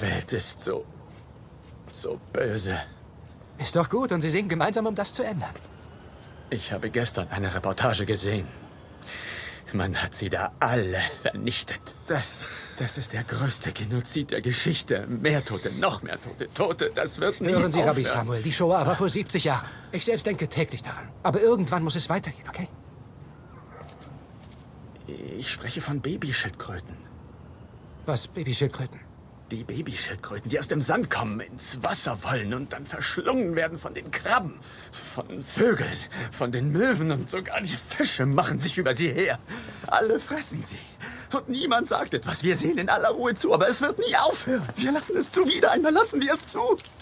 Welt ist so böse. Ist doch gut und Sie singen gemeinsam, um das zu ändern. Ich habe gestern eine Reportage gesehen. Man hat sie da alle vernichtet. Das ist der größte Genozid der Geschichte. Mehr Tote, noch mehr Tote. Tote, das wird nie Hören Sie, aufhören. Rabbi Samuel, die Shoah war vor 70 Jahren. Ich selbst denke täglich daran. Aber irgendwann muss es weitergehen, okay? Ich spreche von Babyschildkröten. Was, Babyschildkröten? Die Babyschildkröten, die aus dem Sand kommen, ins Wasser wollen und dann verschlungen werden von den Krabben, von Vögeln, von den Möwen und sogar die Fische machen sich über sie her. Alle fressen sie. Und niemand sagt etwas. Wir sehen in aller Ruhe zu, aber es wird nie aufhören. Wir lassen es zu. Wieder einmal lassen wir es zu.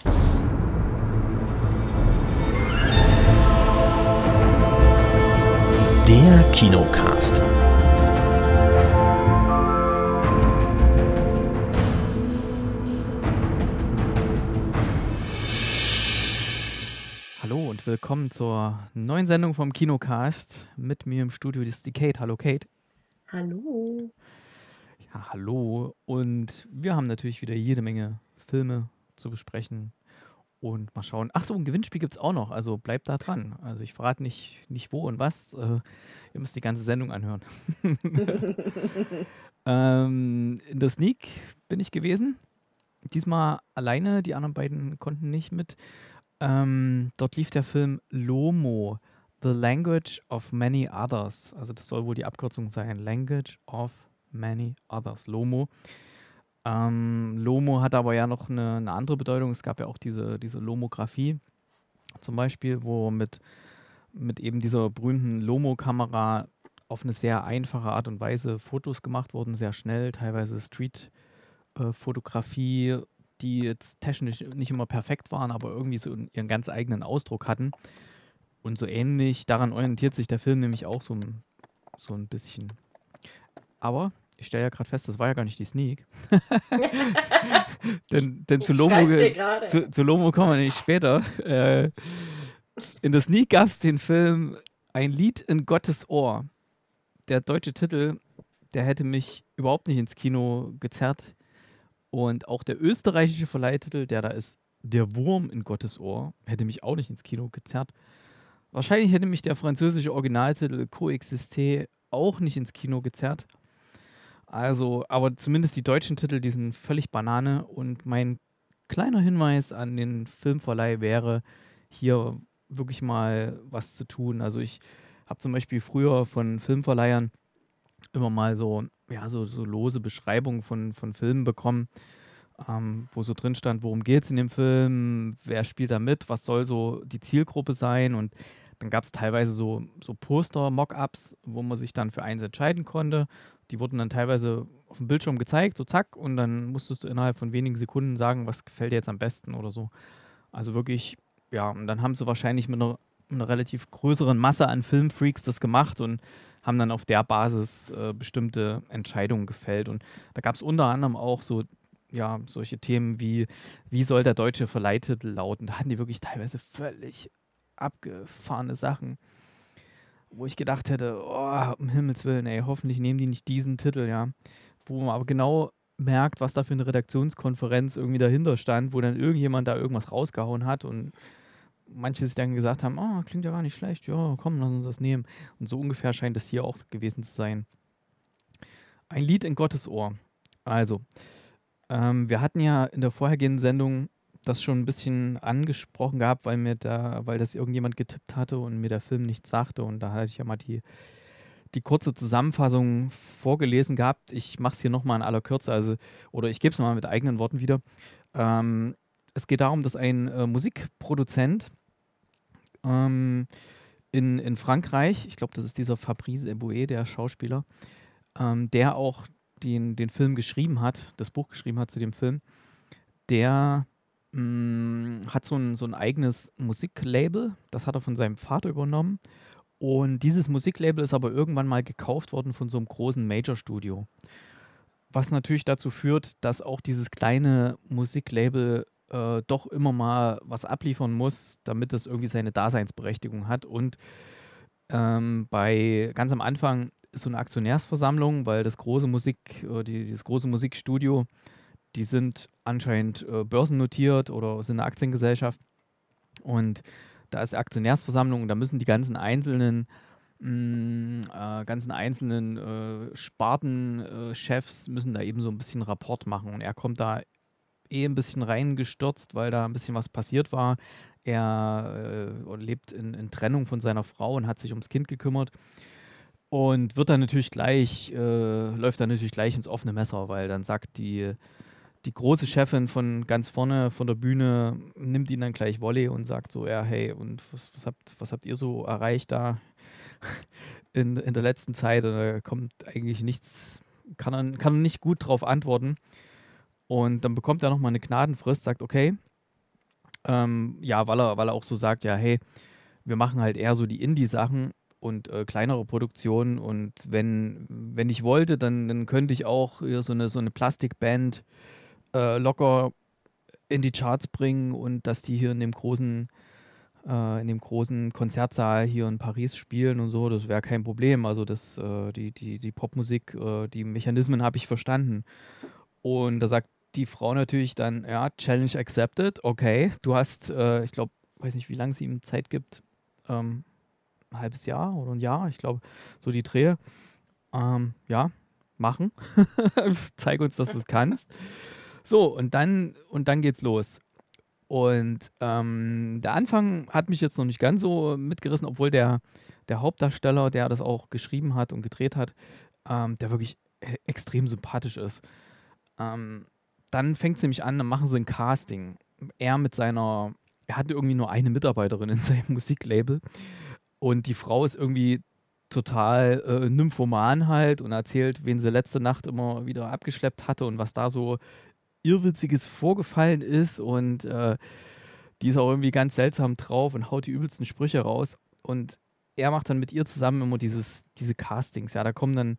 Der Kinocast. Hallo und willkommen zur neuen Sendung vom Kinocast. Mit mir im Studio ist die Kate. Hallo Kate. Hallo. Ja, hallo. Und wir haben natürlich wieder jede Menge Filme zu besprechen und mal schauen. Ach so, ein Gewinnspiel gibt es auch noch, also bleibt da dran. Also ich verrate nicht wo und was. Ihr müsst die ganze Sendung anhören. In der Sneak bin ich gewesen. Diesmal alleine, die anderen beiden konnten nicht mit. Dort lief der Film Lomo, The Language of Many Others. Also das soll wohl die Abkürzung sein. Language of Many Others. Lomo. Lomo hat aber ja noch eine andere Bedeutung. Es gab ja auch diese Lomographie zum Beispiel, wo mit eben dieser berühmten Lomo-Kamera auf eine sehr einfache Art und Weise Fotos gemacht wurden, sehr schnell, teilweise Street-Fotografie, die jetzt technisch nicht immer perfekt waren, aber irgendwie so ihren ganz eigenen Ausdruck hatten. Und so ähnlich, daran orientiert sich der Film nämlich auch so ein bisschen. Aber ich stelle ja gerade fest, das war ja gar nicht die Sneak. denn zu Lomo kommen wir nämlich später. In der Sneak gab es den Film Ein Lied in Gottes Ohr. Der deutsche Titel, der hätte mich überhaupt nicht ins Kino gezerrt. Und auch der österreichische Verleihtitel, der da ist, Der Wurm in Gottes Ohr, hätte mich auch nicht ins Kino gezerrt. Wahrscheinlich hätte mich der französische Originaltitel Coexisté auch nicht ins Kino gezerrt. Also, aber zumindest die deutschen Titel, die sind völlig Banane. Und mein kleiner Hinweis an den Filmverleih wäre, hier wirklich mal was zu tun. Also ich habe zum Beispiel früher von Filmverleihern immer mal so lose Beschreibungen von Filmen bekommen, wo so drin stand, worum geht es in dem Film, wer spielt da mit, was soll so die Zielgruppe sein, und dann gab es teilweise so Poster-Mock-Ups, wo man sich dann für eins entscheiden konnte. Die wurden dann teilweise auf dem Bildschirm gezeigt, so zack, und dann musstest du innerhalb von wenigen Sekunden sagen, was gefällt dir jetzt am besten oder so. Also wirklich, ja, und dann haben sie wahrscheinlich mit einer relativ größeren Masse an Filmfreaks das gemacht und haben dann auf der Basis bestimmte Entscheidungen gefällt. Und da gab es unter anderem auch so, ja, solche Themen wie soll der deutsche Verleihtitel lauten? Da hatten die wirklich teilweise völlig abgefahrene Sachen, wo ich gedacht hätte, oh, um Himmels Willen, ey, hoffentlich nehmen die nicht diesen Titel, ja. Wo man aber genau merkt, was da für eine Redaktionskonferenz irgendwie dahinter stand, wo dann irgendjemand da irgendwas rausgehauen hat und manche sich dann gesagt haben, oh, klingt ja gar nicht schlecht, ja, komm, lass uns das nehmen. Und so ungefähr scheint es hier auch gewesen zu sein. Ein Lied in Gottes Ohr. Also, wir hatten ja in der vorhergehenden Sendung das schon ein bisschen angesprochen gehabt, weil das irgendjemand getippt hatte und mir der Film nichts sagte. Und da hatte ich ja mal die kurze Zusammenfassung vorgelesen gehabt. Ich mache es hier nochmal in aller Kürze, oder ich gebe es mal mit eigenen Worten wieder. Es geht darum, dass ein Musikproduzent in Frankreich, ich glaube, das ist dieser Fabrice Eboué, der Schauspieler, der auch den Film geschrieben hat, das Buch geschrieben hat zu dem Film, der hat so ein eigenes Musiklabel, das hat er von seinem Vater übernommen. Und dieses Musiklabel ist aber irgendwann mal gekauft worden von so einem großen Major-Studio. Was natürlich dazu führt, dass auch dieses kleine Musiklabel doch immer mal was abliefern muss, damit es irgendwie seine Daseinsberechtigung hat. Und ganz am Anfang ist so eine Aktionärsversammlung, weil dieses große Musikstudio, die sind anscheinend börsennotiert oder sind eine Aktiengesellschaft. Und da ist Aktionärsversammlung und da müssen die ganzen einzelnen Spartenchefs müssen da eben so ein bisschen Rapport machen. Und er kommt da ein bisschen reingestürzt, weil da ein bisschen was passiert war. Er lebt in Trennung von seiner Frau und hat sich ums Kind gekümmert. Und läuft dann natürlich gleich ins offene Messer, weil dann sagt die große Chefin von ganz vorne von der Bühne, nimmt ihn dann gleich Volley und sagt so, ja, hey, und was habt ihr so erreicht da in der letzten Zeit? Und da kommt eigentlich nichts, kann er nicht gut drauf antworten. Und dann bekommt er nochmal eine Gnadenfrist, sagt, okay, ja, weil er auch so sagt, ja, hey, wir machen halt eher so die Indie-Sachen und kleinere Produktionen und wenn ich wollte, dann könnte ich auch so eine Plastikband locker in die Charts bringen und dass die hier in dem großen Konzertsaal hier in Paris spielen und so, das wäre kein Problem. Also die Popmusik, die Mechanismen habe ich verstanden. Und da sagt die Frau natürlich dann, ja, Challenge accepted, okay, du hast, ich glaube, weiß nicht, wie lange sie ihm Zeit gibt, ein halbes Jahr oder ein Jahr, ich glaube, so die Drehe. Ja, machen. Zeig uns, dass du es kannst. So, und dann geht's los. Und der Anfang hat mich jetzt noch nicht ganz so mitgerissen, obwohl der Hauptdarsteller, der das auch geschrieben hat und gedreht hat, der wirklich extrem sympathisch ist. Dann fängt es nämlich an, dann machen sie ein Casting. Er hatte irgendwie nur eine Mitarbeiterin in seinem Musiklabel und die Frau ist irgendwie total nymphoman halt und erzählt, wen sie letzte Nacht immer wieder abgeschleppt hatte und was da so Irrwitziges vorgefallen ist und die ist auch irgendwie ganz seltsam drauf und haut die übelsten Sprüche raus und er macht dann mit ihr zusammen immer diese Castings, ja, da kommen dann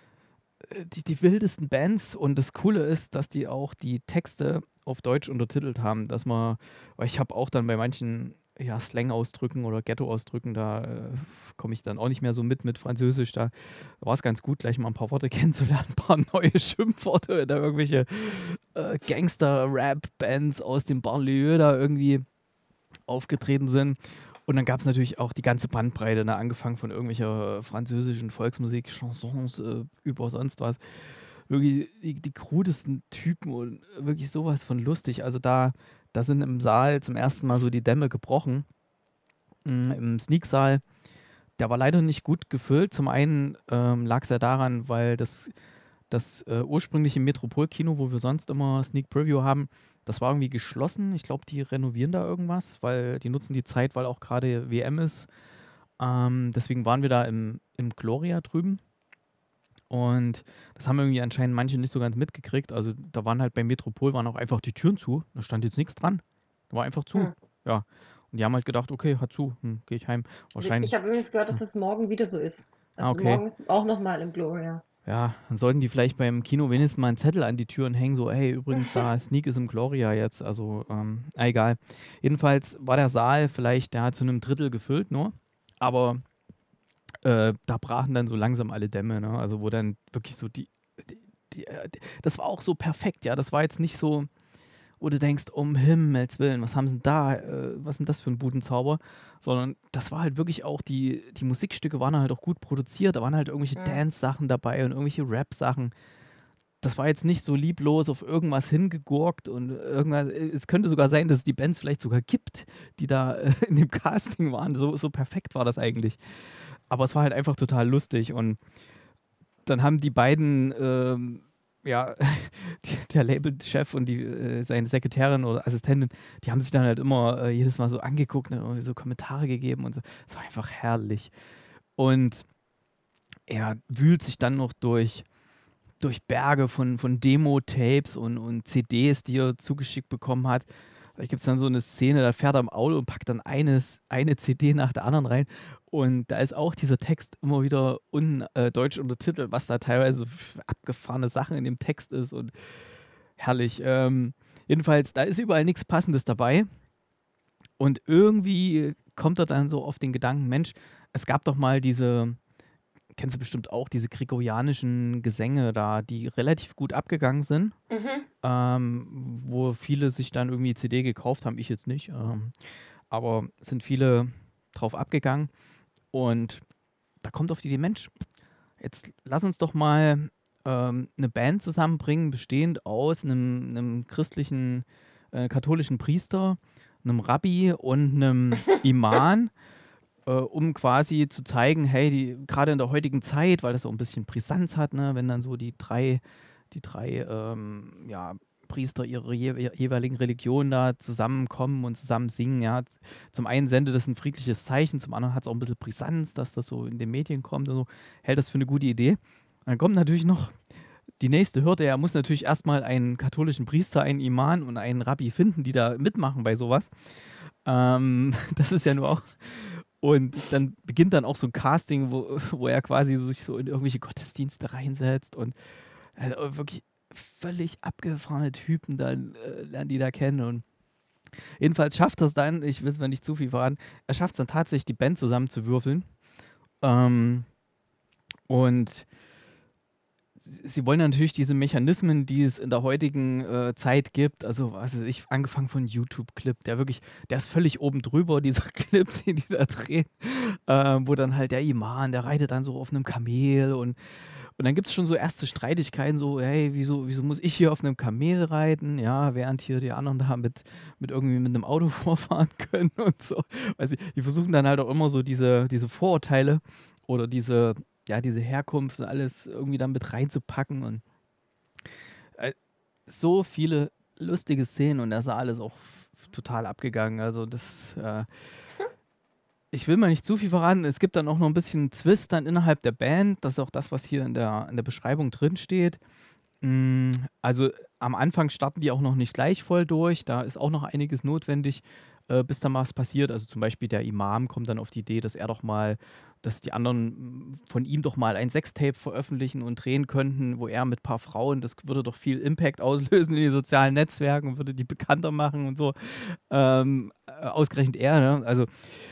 die wildesten Bands und das Coole ist, dass die auch die Texte auf Deutsch untertitelt haben, weil ich habe auch dann bei manchen Slang-Ausdrücken oder Ghetto-Ausdrücken, da komme ich dann auch nicht mehr so mit Französisch, da war es ganz gut, gleich mal ein paar Worte kennenzulernen, ein paar neue Schimpfworte, wenn da irgendwelche Gangster-Rap-Bands aus dem Banlieue da irgendwie aufgetreten sind. Und dann gab es natürlich auch die ganze Bandbreite, ne, angefangen von irgendwelcher französischen Volksmusik, Chansons, über sonst was. Wirklich die krudesten Typen und wirklich sowas von lustig. Also da sind im Saal zum ersten Mal so die Dämme gebrochen. Im Sneak-Saal, der war leider nicht gut gefüllt. Zum einen lag es ja daran, weil das ursprüngliche Metropol-Kino, wo wir sonst immer Sneak Preview haben, das war irgendwie geschlossen. Ich glaube, die renovieren da irgendwas, weil die nutzen die Zeit, weil auch gerade WM ist. Deswegen waren wir da im Gloria drüben. Und das haben irgendwie anscheinend manche nicht so ganz mitgekriegt. Also da waren halt beim Metropol waren auch einfach die Türen zu. Da stand jetzt nichts dran. Da war einfach zu. Ja. Und die haben halt gedacht, okay, hat zu, gehe ich heim. Wahrscheinlich. Ich habe übrigens gehört, dass das morgen wieder so ist. Also okay. Morgen ist auch nochmal im Gloria. Ja, dann sollten die vielleicht beim Kino wenigstens mal einen Zettel an die Türen hängen, so, hey, übrigens da, Sneak ist im Gloria jetzt, also, egal. Jedenfalls war der Saal vielleicht, der hat zu einem Drittel gefüllt nur, aber da brachen dann so langsam alle Dämme, ne? Also wo dann wirklich so das war auch so perfekt, ja, das war jetzt nicht so, wo du denkst, um Himmels Willen, was haben sie denn da, was ist denn das für ein Budenzauber, sondern das war halt wirklich auch, die Musikstücke waren halt auch gut produziert, da waren halt irgendwelche Dance-Sachen dabei und irgendwelche Rap-Sachen. Das war jetzt nicht so lieblos auf irgendwas hingegurkt und irgendwas, es könnte sogar sein, dass es die Bands vielleicht sogar gibt, die da in dem Casting waren, so perfekt war das eigentlich. Aber es war halt einfach total lustig und dann haben die beiden der Labelchef und seine Sekretärin oder Assistentin, die haben sich dann halt immer jedes Mal so angeguckt und so Kommentare gegeben und so. Es war einfach herrlich. Und er wühlt sich dann noch durch Berge von Demo-Tapes und CDs, die er zugeschickt bekommen hat. Da gibt es dann so eine Szene, da fährt er im Auto und packt dann eine CD nach der anderen rein. Und da ist auch dieser Text immer wieder deutsch untertitelt, was da teilweise abgefahrene Sachen in dem Text ist und herrlich. Jedenfalls, da ist überall nichts Passendes dabei. Und irgendwie kommt er dann so auf den Gedanken, Mensch, es gab doch mal diese kennst du bestimmt auch, diese gregorianischen Gesänge da, die relativ gut abgegangen sind, wo viele sich dann irgendwie CD gekauft haben, ich jetzt nicht, aber sind viele drauf abgegangen und da kommt auf die Idee, Mensch, jetzt lass uns doch mal eine Band zusammenbringen, bestehend aus einem christlichen, katholischen Priester, einem Rabbi und einem Imam, um quasi zu zeigen, hey, gerade in der heutigen Zeit, weil das auch ein bisschen Brisanz hat, ne, wenn dann so die drei Priester ihrer jeweiligen Religion da zusammenkommen und zusammen singen, ja. Zum einen sendet das ein friedliches Zeichen, zum anderen hat es auch ein bisschen Brisanz, dass das so in den Medien kommt und so, hält das für eine gute Idee. Dann kommt natürlich noch die nächste Hürde, er muss natürlich erstmal einen katholischen Priester, einen Imam und einen Rabbi finden, die da mitmachen bei sowas. Das ist ja nur auch. Und dann beginnt dann auch so ein Casting, wo er quasi sich so in irgendwelche Gottesdienste reinsetzt und wirklich völlig abgefahrene Typen dann lernen die da kennen. Und jedenfalls schafft das dann, ich will mal nicht zu viel verraten, er schafft es dann tatsächlich, die Band zusammenzuwürfeln. Und sie wollen natürlich diese Mechanismen, die es in der heutigen Zeit gibt, also was weiß ich, angefangen von YouTube-Clip, der ist völlig oben drüber, dieser Clip, den die da drehen, wo dann halt der Imam, der reitet dann so auf einem Kamel und dann gibt es schon so erste Streitigkeiten, so, hey, wieso muss ich hier auf einem Kamel reiten, ja, während hier die anderen da mit einem Auto vorfahren können und so. Weißt du, die versuchen dann halt auch immer so diese Vorurteile oder diese Herkunft und alles irgendwie dann mit reinzupacken und so viele lustige Szenen und das ist alles auch total abgegangen. Also das, ich will mal nicht zu viel verraten, es gibt dann auch noch ein bisschen Twist dann innerhalb der Band, das ist auch das, was hier in der Beschreibung drin steht. Also am Anfang starten die auch noch nicht gleich voll durch, da ist auch noch einiges notwendig, bis da mal was passiert. Also zum Beispiel der Imam kommt dann auf die Idee, dass die anderen von ihm doch mal ein Sextape veröffentlichen und drehen könnten, wo er mit ein paar Frauen, das würde doch viel Impact auslösen in den sozialen Netzwerken und würde die bekannter machen und so. Ausgerechnet er, ne? Also,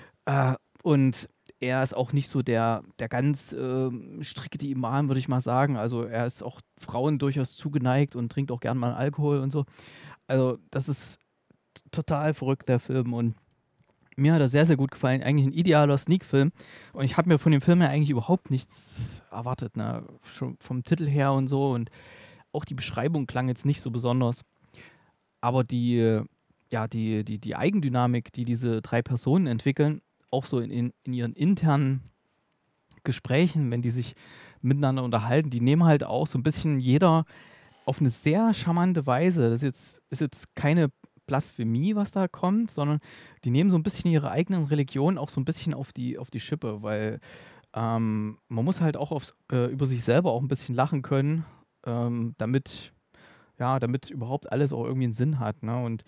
und er ist auch nicht so der ganz strikte Imam, würde ich mal sagen. Also er ist auch Frauen durchaus zugeneigt und trinkt auch gern mal Alkohol und so. Also das ist total verrückt, der Film, und mir hat er sehr, sehr gut gefallen. Eigentlich ein idealer Sneak-Film und ich habe mir von dem Film ja eigentlich überhaupt nichts erwartet, ne? Schon vom Titel her und so, und auch die Beschreibung klang jetzt nicht so besonders, aber die Eigendynamik, die diese drei Personen entwickeln, auch so in ihren internen Gesprächen, wenn die sich miteinander unterhalten, die nehmen halt auch so ein bisschen jeder auf eine sehr charmante Weise. Das ist jetzt keine Blasphemie, was da kommt, sondern die nehmen so ein bisschen ihre eigenen Religionen auch so ein bisschen auf die Schippe, weil man muss halt auch über sich selber auch ein bisschen lachen können, damit überhaupt alles auch irgendwie einen Sinn hat, ne? Und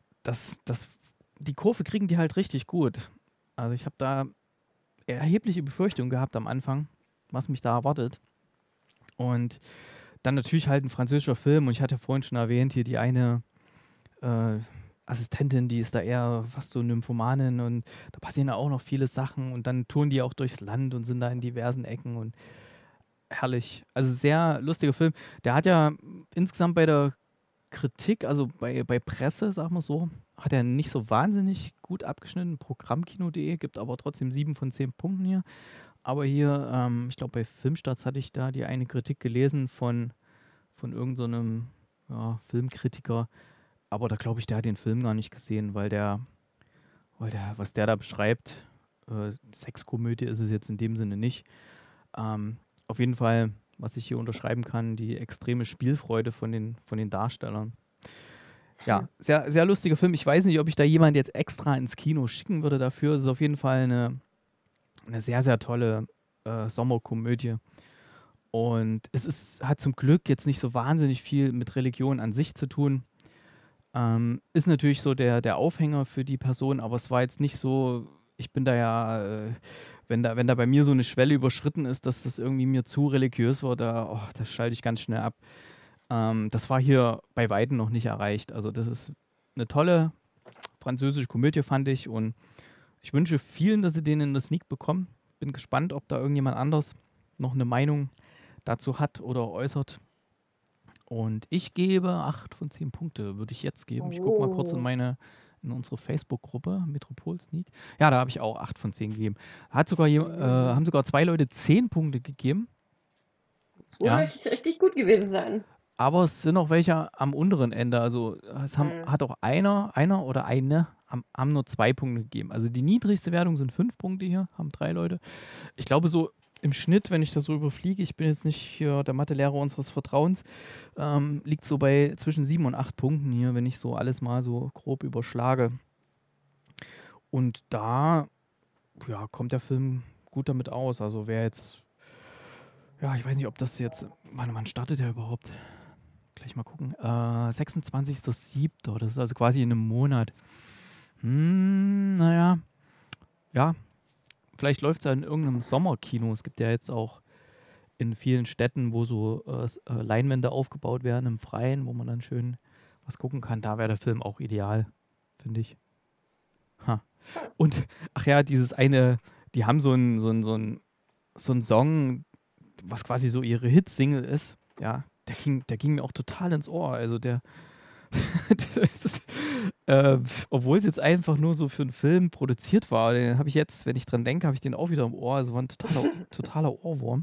die Kurve kriegen die halt richtig gut. Also ich habe da erhebliche Befürchtungen gehabt am Anfang, was mich da erwartet. Und dann natürlich halt ein französischer Film, und ich hatte ja vorhin schon erwähnt, hier die eine Assistentin, die ist da eher fast so Nymphomanin, und da passieren ja auch noch viele Sachen, und dann touren die auch durchs Land und sind da in diversen Ecken und herrlich. Also sehr lustiger Film. Der hat ja insgesamt bei der Kritik, also bei Presse, sagen wir so, hat er nicht so wahnsinnig gut abgeschnitten. Programmkino.de gibt aber trotzdem 7 von 10 Punkten hier. Aber hier, ich glaube bei Filmstarts hatte ich da die eine Kritik gelesen von irgend so einem Filmkritiker. Aber da glaube ich, der hat den Film gar nicht gesehen, weil was der da beschreibt, Sexkomödie ist es jetzt in dem Sinne nicht. Auf jeden Fall, was ich hier unterschreiben kann, die extreme Spielfreude von den Darstellern. Ja, sehr, sehr lustiger Film. Ich weiß nicht, ob ich da jemand jetzt extra ins Kino schicken würde dafür. Es ist auf jeden Fall eine sehr, sehr tolle Sommerkomödie. Und hat zum Glück jetzt nicht so wahnsinnig viel mit Religion an sich zu tun. Ist natürlich so der Aufhänger für die Person, aber es war jetzt nicht so, ich bin da ja, wenn da bei mir so eine Schwelle überschritten ist, dass das irgendwie mir zu religiös war, das schalte ich ganz schnell ab. Das war hier bei Weitem noch nicht erreicht. Also das ist eine tolle französische Komödie, fand ich, und ich wünsche vielen, dass sie den in der Sneak bekommen. Bin gespannt, ob da irgendjemand anders noch eine Meinung dazu hat oder äußert. Und ich gebe 8 von 10 Punkte, würde ich jetzt geben. Ich gucke mal kurz in unsere Facebook-Gruppe, Metropol Sneak. Ja, da habe ich auch 8 von 10 gegeben. Haben sogar 2 Leute 10 Punkte gegeben. Soll richtig gut gewesen sein. Aber es sind auch welche am unteren Ende. Also es hat auch einer oder eine haben nur 2 Punkte gegeben. Also die niedrigste Wertung sind 5 Punkte hier, haben 3 Leute. Ich glaube so im Schnitt, wenn ich das so überfliege, ich bin jetzt nicht hier der Mathelehrer unseres Vertrauens, liegt so bei zwischen 7 und 8 Punkten hier, wenn ich so alles mal so grob überschlage. Und da kommt der Film gut damit aus. Also wer jetzt, ich weiß nicht, ob das jetzt, wann startet der überhaupt? Gleich mal gucken. 26.07. Das ist also quasi in einem Monat. Vielleicht läuft es ja in irgendeinem Sommerkino. Es gibt ja jetzt auch in vielen Städten, wo so Leinwände aufgebaut werden im Freien, wo man dann schön was gucken kann. Da wäre der Film auch ideal, finde ich. Und, dieses eine, die haben so einen Song, was quasi so ihre Hit-Single ist. Ja, der ging mir auch total ins Ohr. Also obwohl es jetzt einfach nur so für einen Film produziert war, den habe ich jetzt, wenn ich dran denke, habe ich den auch wieder im Ohr. Also war ein totaler Ohrwurm.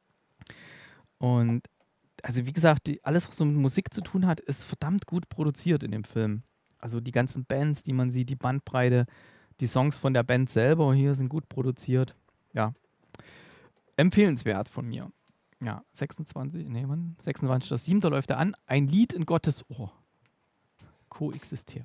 Und also wie gesagt, alles, was so mit Musik zu tun hat, ist verdammt gut produziert in dem Film. Also die ganzen Bands, die man sieht, die Bandbreite, die Songs von der Band selber hier sind gut produziert. Ja, empfehlenswert von mir. Ja, 26.07. läuft er an. Ein Lied in Gottes Ohr. Coexistier.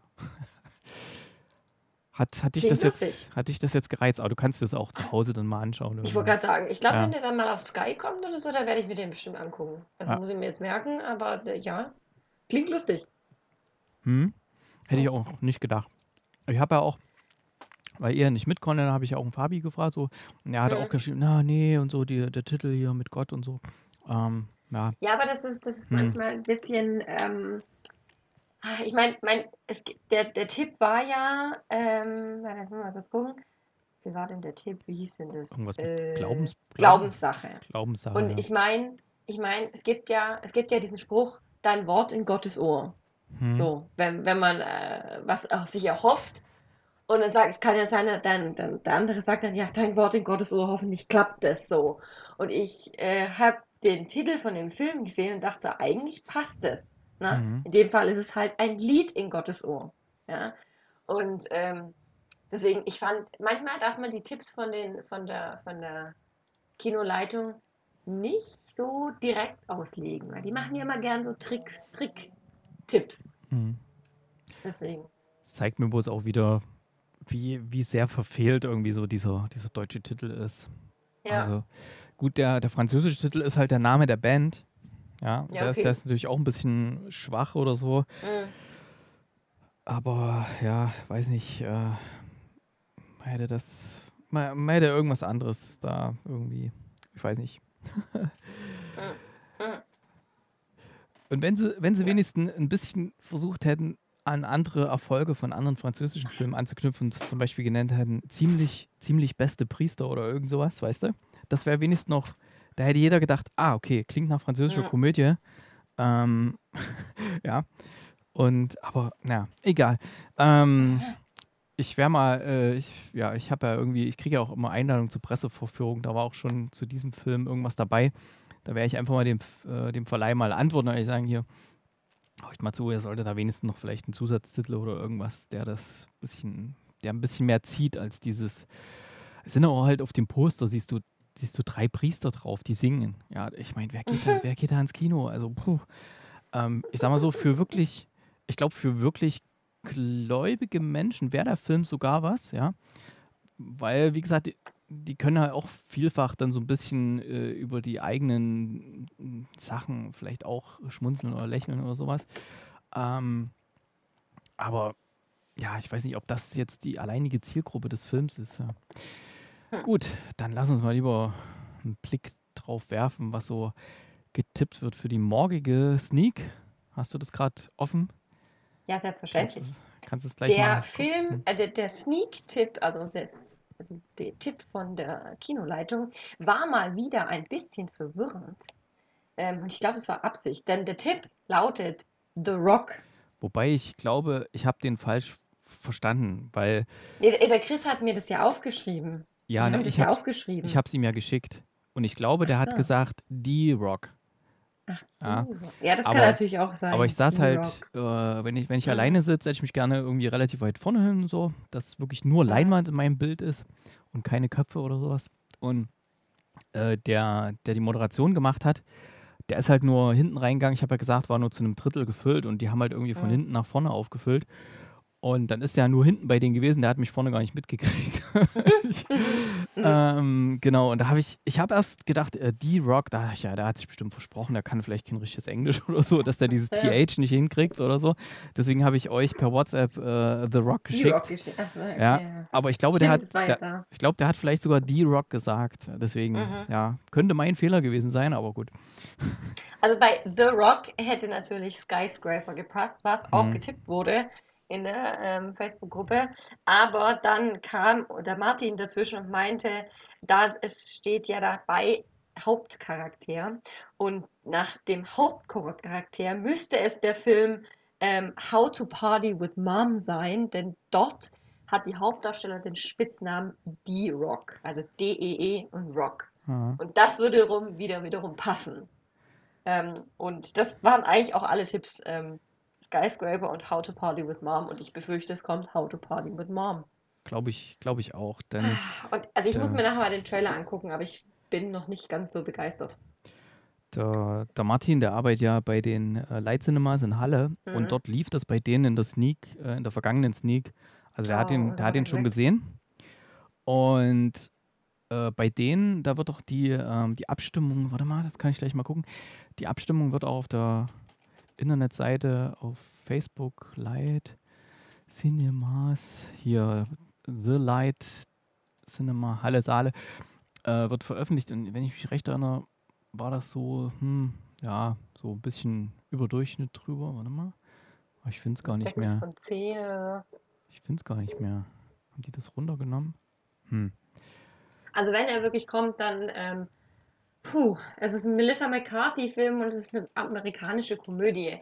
Hat dich das jetzt gereizt? Aber du kannst das auch zu Hause dann mal anschauen. Ich wollte gerade sagen, ich glaube, wenn der dann mal auf Sky kommt oder so, da werde ich mir den bestimmt angucken. Also muss ich mir jetzt merken, aber klingt lustig. Hätte ich auch nicht gedacht. Ich habe ja auch, weil ihr nicht mit konntet, habe ich ja auch einen Fabi gefragt, so, und er hat auch geschrieben, nee, und so, der Titel hier mit Gott und so. Ja, aber das ist manchmal ein bisschen, ich meine, der Tipp war ja, jetzt müssen wir mal was gucken. Wie war denn der Tipp? Wie hieß denn das? Irgendwas mit Glaubenssache. Glaubenssache. Und ich meine, es gibt ja diesen Spruch, dein Wort in Gottes Ohr. So, wenn man was sich erhofft und dann sagt, es kann ja sein, dann der andere sagt dann, ja, dein Wort in Gottes Ohr, hoffentlich klappt das so. Und ich habe den Titel von dem Film gesehen und dachte, so, eigentlich passt es. Ne? In dem Fall ist es halt ein Lied in Gottes Ohr. Ja? Und deswegen, ich fand, manchmal darf man die Tipps von der Kinoleitung nicht so direkt auslegen, weil die machen ja immer gern so Trick-Tipps. Deswegen. Das zeigt mir bloß auch wieder, wie sehr verfehlt irgendwie so dieser deutsche Titel ist. Ja. Also gut, der französische Titel ist halt der Name der Band. Ja, der ist natürlich auch ein bisschen schwach oder so. Aber ja, weiß nicht, man hätte irgendwas anderes da irgendwie, ich weiß nicht. Und wenn sie wenigstens ein bisschen versucht hätten, an andere Erfolge von anderen französischen Filmen anzuknüpfen und das zum Beispiel genannt hätten, ziemlich beste Priester oder irgend sowas, weißt du? Das wäre wenigstens noch, da hätte jeder gedacht, okay, klingt nach französischer Komödie. Ja. Aber, egal. Ich wäre mal, ich habe ja irgendwie, ich kriege ja auch immer Einladungen zur Pressevorführung, da war auch schon zu diesem Film irgendwas dabei. Da werde ich einfach mal dem Verleih mal antworten und sagen, hier, hört mal zu, ihr solltet da wenigstens noch vielleicht einen Zusatztitel oder irgendwas, der ein bisschen mehr zieht als dieses. Es sind auch halt auf dem Poster, siehst du 3 Priester drauf, die singen. Ja, ich meine, wer geht da ins Kino? Also, ich sag mal so, für wirklich gläubige Menschen wäre der Film sogar was, ja. Weil, wie gesagt, die können halt auch vielfach dann so ein bisschen über die eigenen Sachen vielleicht auch schmunzeln oder lächeln oder sowas. Aber ja, ich weiß nicht, ob das jetzt die alleinige Zielgruppe des Films ist. Ja. Gut, dann lass uns mal lieber einen Blick drauf werfen, was so getippt wird für die morgige Sneak. Hast du das gerade offen? Ja, selbstverständlich. Kannst du es gleich mal Der Film, der Sneak-Tipp, also also der Tipp von der Kinoleitung, war mal wieder ein bisschen verwirrend. Und ich glaube, es war Absicht, denn der Tipp lautet The Rock. Wobei ich glaube, ich habe den falsch verstanden, weil Nee, der Chris hat mir das ja aufgeschrieben. ja, Wir ne, haben das ja aufgeschrieben. ich habe es ihm ja geschickt und ich glaube, der Ach hat so. gesagt D-Rock. Ach, Ja, ja, das kann aber natürlich auch sein. aber ich saß halt, D-Rock. wenn ich alleine sitze, setze ich mich gerne irgendwie relativ weit vorne hin und so, dass wirklich nur Leinwand in meinem Bild ist und keine Köpfe oder sowas. Und der die Moderation gemacht hat, der ist halt nur hinten reingegangen. Ich habe ja gesagt, war nur zu einem Drittel gefüllt und die haben halt irgendwie von hinten nach vorne aufgefüllt. Und dann ist der nur hinten bei denen gewesen, der hat mich vorne gar nicht mitgekriegt. Genau, und da habe ich habe erst gedacht, D-Rock, da ja, der hat sich bestimmt versprochen, der kann vielleicht kein richtiges Englisch oder so, dass der dieses TH nicht hinkriegt oder so. Deswegen habe ich euch per WhatsApp The Rock geschickt. Ach, okay. Ja, aber ich glaube, Stimmt, das war ja da. der hat vielleicht sogar D-Rock gesagt. Deswegen, ja, könnte mein Fehler gewesen sein, aber gut. Also bei The Rock hätte natürlich Skyscraper gepasst, was auch getippt wurde in der Facebook-Gruppe. Aber dann kam der Martin dazwischen und meinte, es steht ja dabei Hauptcharakter. Und nach dem Hauptcharakter müsste es der Film How to Party with Mom sein, denn dort hat die Hauptdarsteller den Spitznamen D-Rock, also D-E-E und Rock. Und das würde wiederum passen. Und das waren eigentlich auch alle Tipps, Skyscraper und How to Party with Mom. Und ich befürchte, es kommt How to Party with Mom. Glaube ich auch. Denn Und also ich muss mir nachher mal den Trailer angucken, aber ich bin noch nicht ganz so begeistert. der Martin, der arbeitet ja bei den Light Cinemas in Halle und dort lief das bei denen in der Sneak, in der vergangenen Sneak. Also der hat den schon gesehen. Und bei denen, da wird doch die Abstimmung, warte mal, das kann ich gleich mal gucken. Die Abstimmung wird auch auf der Internetseite auf Facebook Light Cinemas, hier The Light Cinema Halle Saale, wird veröffentlicht. Und wenn ich mich recht erinnere, war das so, ja, so ein bisschen über Durchschnitt drüber. Warte mal. Aber ich finde es gar nicht 6 mehr. von 10. Ich finde es gar nicht mehr. Haben die das runtergenommen? Also wenn er wirklich kommt, dann, es ist ein Melissa McCarthy-Film und es ist eine amerikanische Komödie.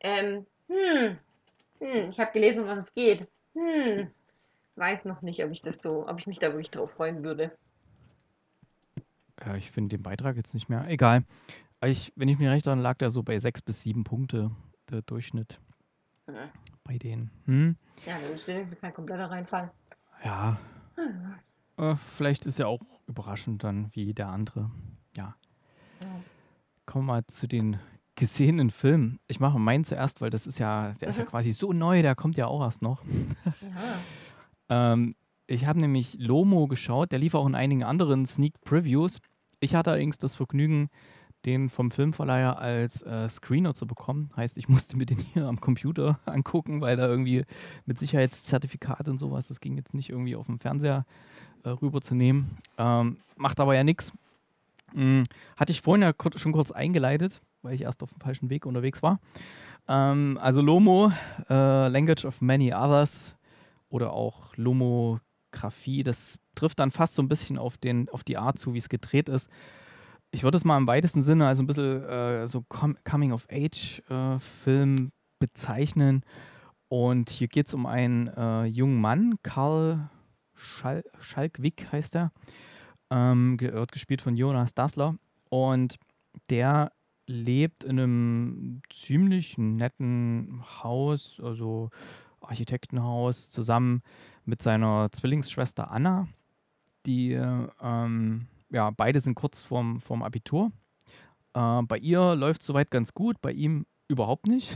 Ich habe gelesen, um was es geht. Weiß noch nicht, ob ich mich da wirklich drauf freuen würde. Ja, ich finde den Beitrag jetzt nicht mehr. Egal. Wenn ich mich recht erinnere, lag der so bei 6 bis 7 Punkte, der Durchschnitt bei denen. Ja, dann ist wenigstens kein kompletter Reinfall. Ja. Vielleicht ist er auch überraschend dann wie der andere. Ja. Kommen wir mal zu den gesehenen Filmen. Ich mache meinen zuerst, weil der ist ja quasi so neu, der kommt ja auch erst noch. Ja. Ich habe nämlich Lomo geschaut, der lief auch in einigen anderen Sneak Previews. Ich hatte allerdings das Vergnügen, den vom Filmverleiher als Screener zu bekommen. Heißt, ich musste mir den hier am Computer angucken, weil da irgendwie mit Sicherheitszertifikat und sowas, das ging jetzt nicht irgendwie auf dem Fernseher rüberzunehmen. Macht aber ja nichts. Hatte ich vorhin ja schon kurz eingeleitet, weil ich erst auf dem falschen Weg unterwegs war. Also Lomo, Language of Many Others oder auch Lomographie, das trifft dann fast so ein bisschen auf die Art zu, wie es gedreht ist. Ich würde es mal im weitesten Sinne als ein bisschen so Coming-of-Age-Film bezeichnen. Und hier geht es um einen jungen Mann, Karl Schalkwig heißt er. Wird gespielt von Jonas Dassler. Und der lebt in einem ziemlich netten Haus, also Architektenhaus, zusammen mit seiner Zwillingsschwester Anna. Die, beide sind kurz vorm Abitur. Bei ihr läuft es soweit ganz gut, bei ihm überhaupt nicht.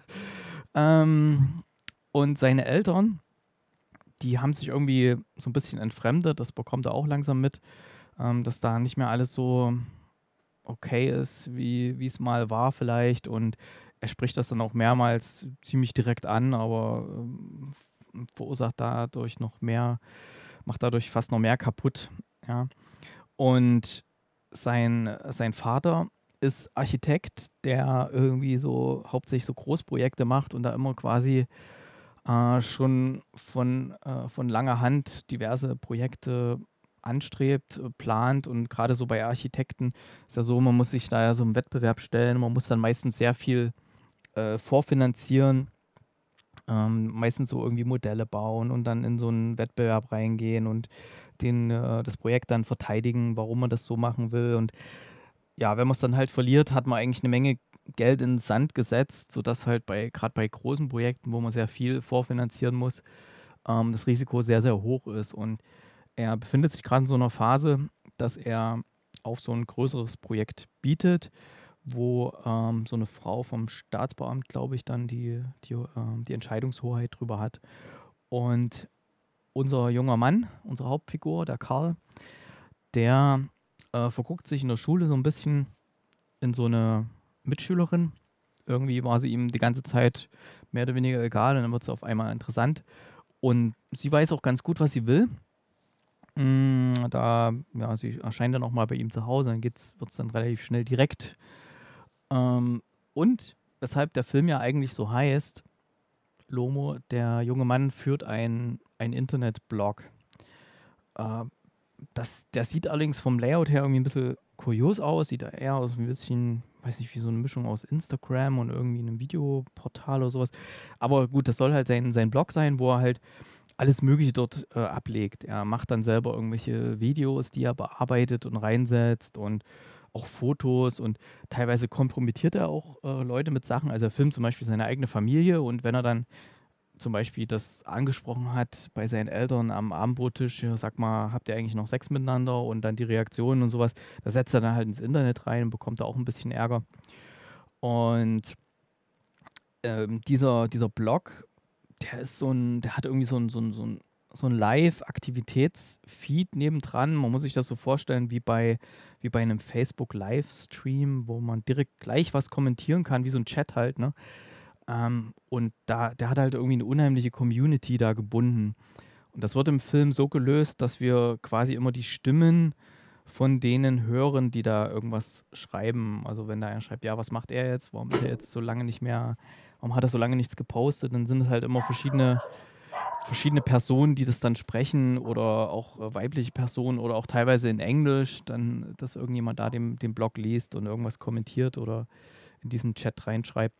Und seine Eltern, die haben sich irgendwie so ein bisschen entfremdet, das bekommt er auch langsam mit, dass da nicht mehr alles so okay ist, wie es mal war vielleicht. Und er spricht das dann auch mehrmals ziemlich direkt an, aber verursacht dadurch noch mehr, macht dadurch fast noch mehr kaputt. Ja. Und sein Vater ist Architekt, der irgendwie so hauptsächlich so Großprojekte macht und da immer quasi schon von langer Hand diverse Projekte anstrebt, plant, und gerade so bei Architekten ist ja so, man muss sich da ja so im Wettbewerb stellen, man muss dann meistens sehr viel vorfinanzieren, meistens so irgendwie Modelle bauen und dann in so einen Wettbewerb reingehen und das Projekt dann verteidigen, warum man das so machen will. Und ja, wenn man es dann halt verliert, hat man eigentlich eine Menge Geld in den Sand gesetzt, sodass halt gerade bei großen Projekten, wo man sehr viel vorfinanzieren muss, das Risiko sehr, sehr hoch ist. Und er befindet sich gerade in so einer Phase, dass er auf so ein größeres Projekt bietet, wo so eine Frau vom Staatsbeamt, glaube ich, dann die Entscheidungshoheit drüber hat. Und unser junger Mann, unsere Hauptfigur, der Karl, der verguckt sich in der Schule so ein bisschen in so eine Mitschülerin. Irgendwie war sie ihm die ganze Zeit mehr oder weniger egal, und dann wird es auf einmal interessant. Und sie weiß auch ganz gut, was sie will. Sie erscheint dann auch mal bei ihm zu Hause, dann wird es dann relativ schnell direkt. Und weshalb der Film ja eigentlich so heißt, Lomo, der junge Mann führt ein Internetblog. Der sieht allerdings vom Layout her irgendwie ein bisschen kurios aus, sieht eher aus ein bisschen, weiß nicht, wie so eine Mischung aus Instagram und irgendwie einem Videoportal oder sowas. Aber gut, das soll halt sein Blog sein, wo er halt alles Mögliche dort ablegt. Er macht dann selber irgendwelche Videos, die er bearbeitet und reinsetzt, und auch Fotos, und teilweise kompromittiert er auch Leute mit Sachen. Also er filmt zum Beispiel seine eigene Familie, und wenn er dann zum Beispiel das angesprochen hat bei seinen Eltern am Abendbrottisch, ja, sag mal, habt ihr eigentlich noch Sex miteinander, und dann die Reaktionen und sowas, das setzt er dann halt ins Internet rein und bekommt da auch ein bisschen Ärger. Und dieser Blog, der hat irgendwie so ein Live-Aktivitäts-Feed nebendran. Man muss sich das so vorstellen wie bei einem Facebook-Livestream, wo man direkt gleich was kommentieren kann, wie so ein Chat halt, ne? Und der hat halt irgendwie eine unheimliche Community da gebunden. Und das wird im Film so gelöst, dass wir quasi immer die Stimmen von denen hören, die da irgendwas schreiben. Also wenn da einer schreibt, ja, was macht er jetzt? Warum ist er jetzt so lange nicht mehr, warum hat er so lange nichts gepostet? Dann sind es halt immer verschiedene Personen, die das dann sprechen, oder auch weibliche Personen, oder auch teilweise in Englisch, dann, dass irgendjemand da den Blog liest und irgendwas kommentiert oder in diesen Chat reinschreibt.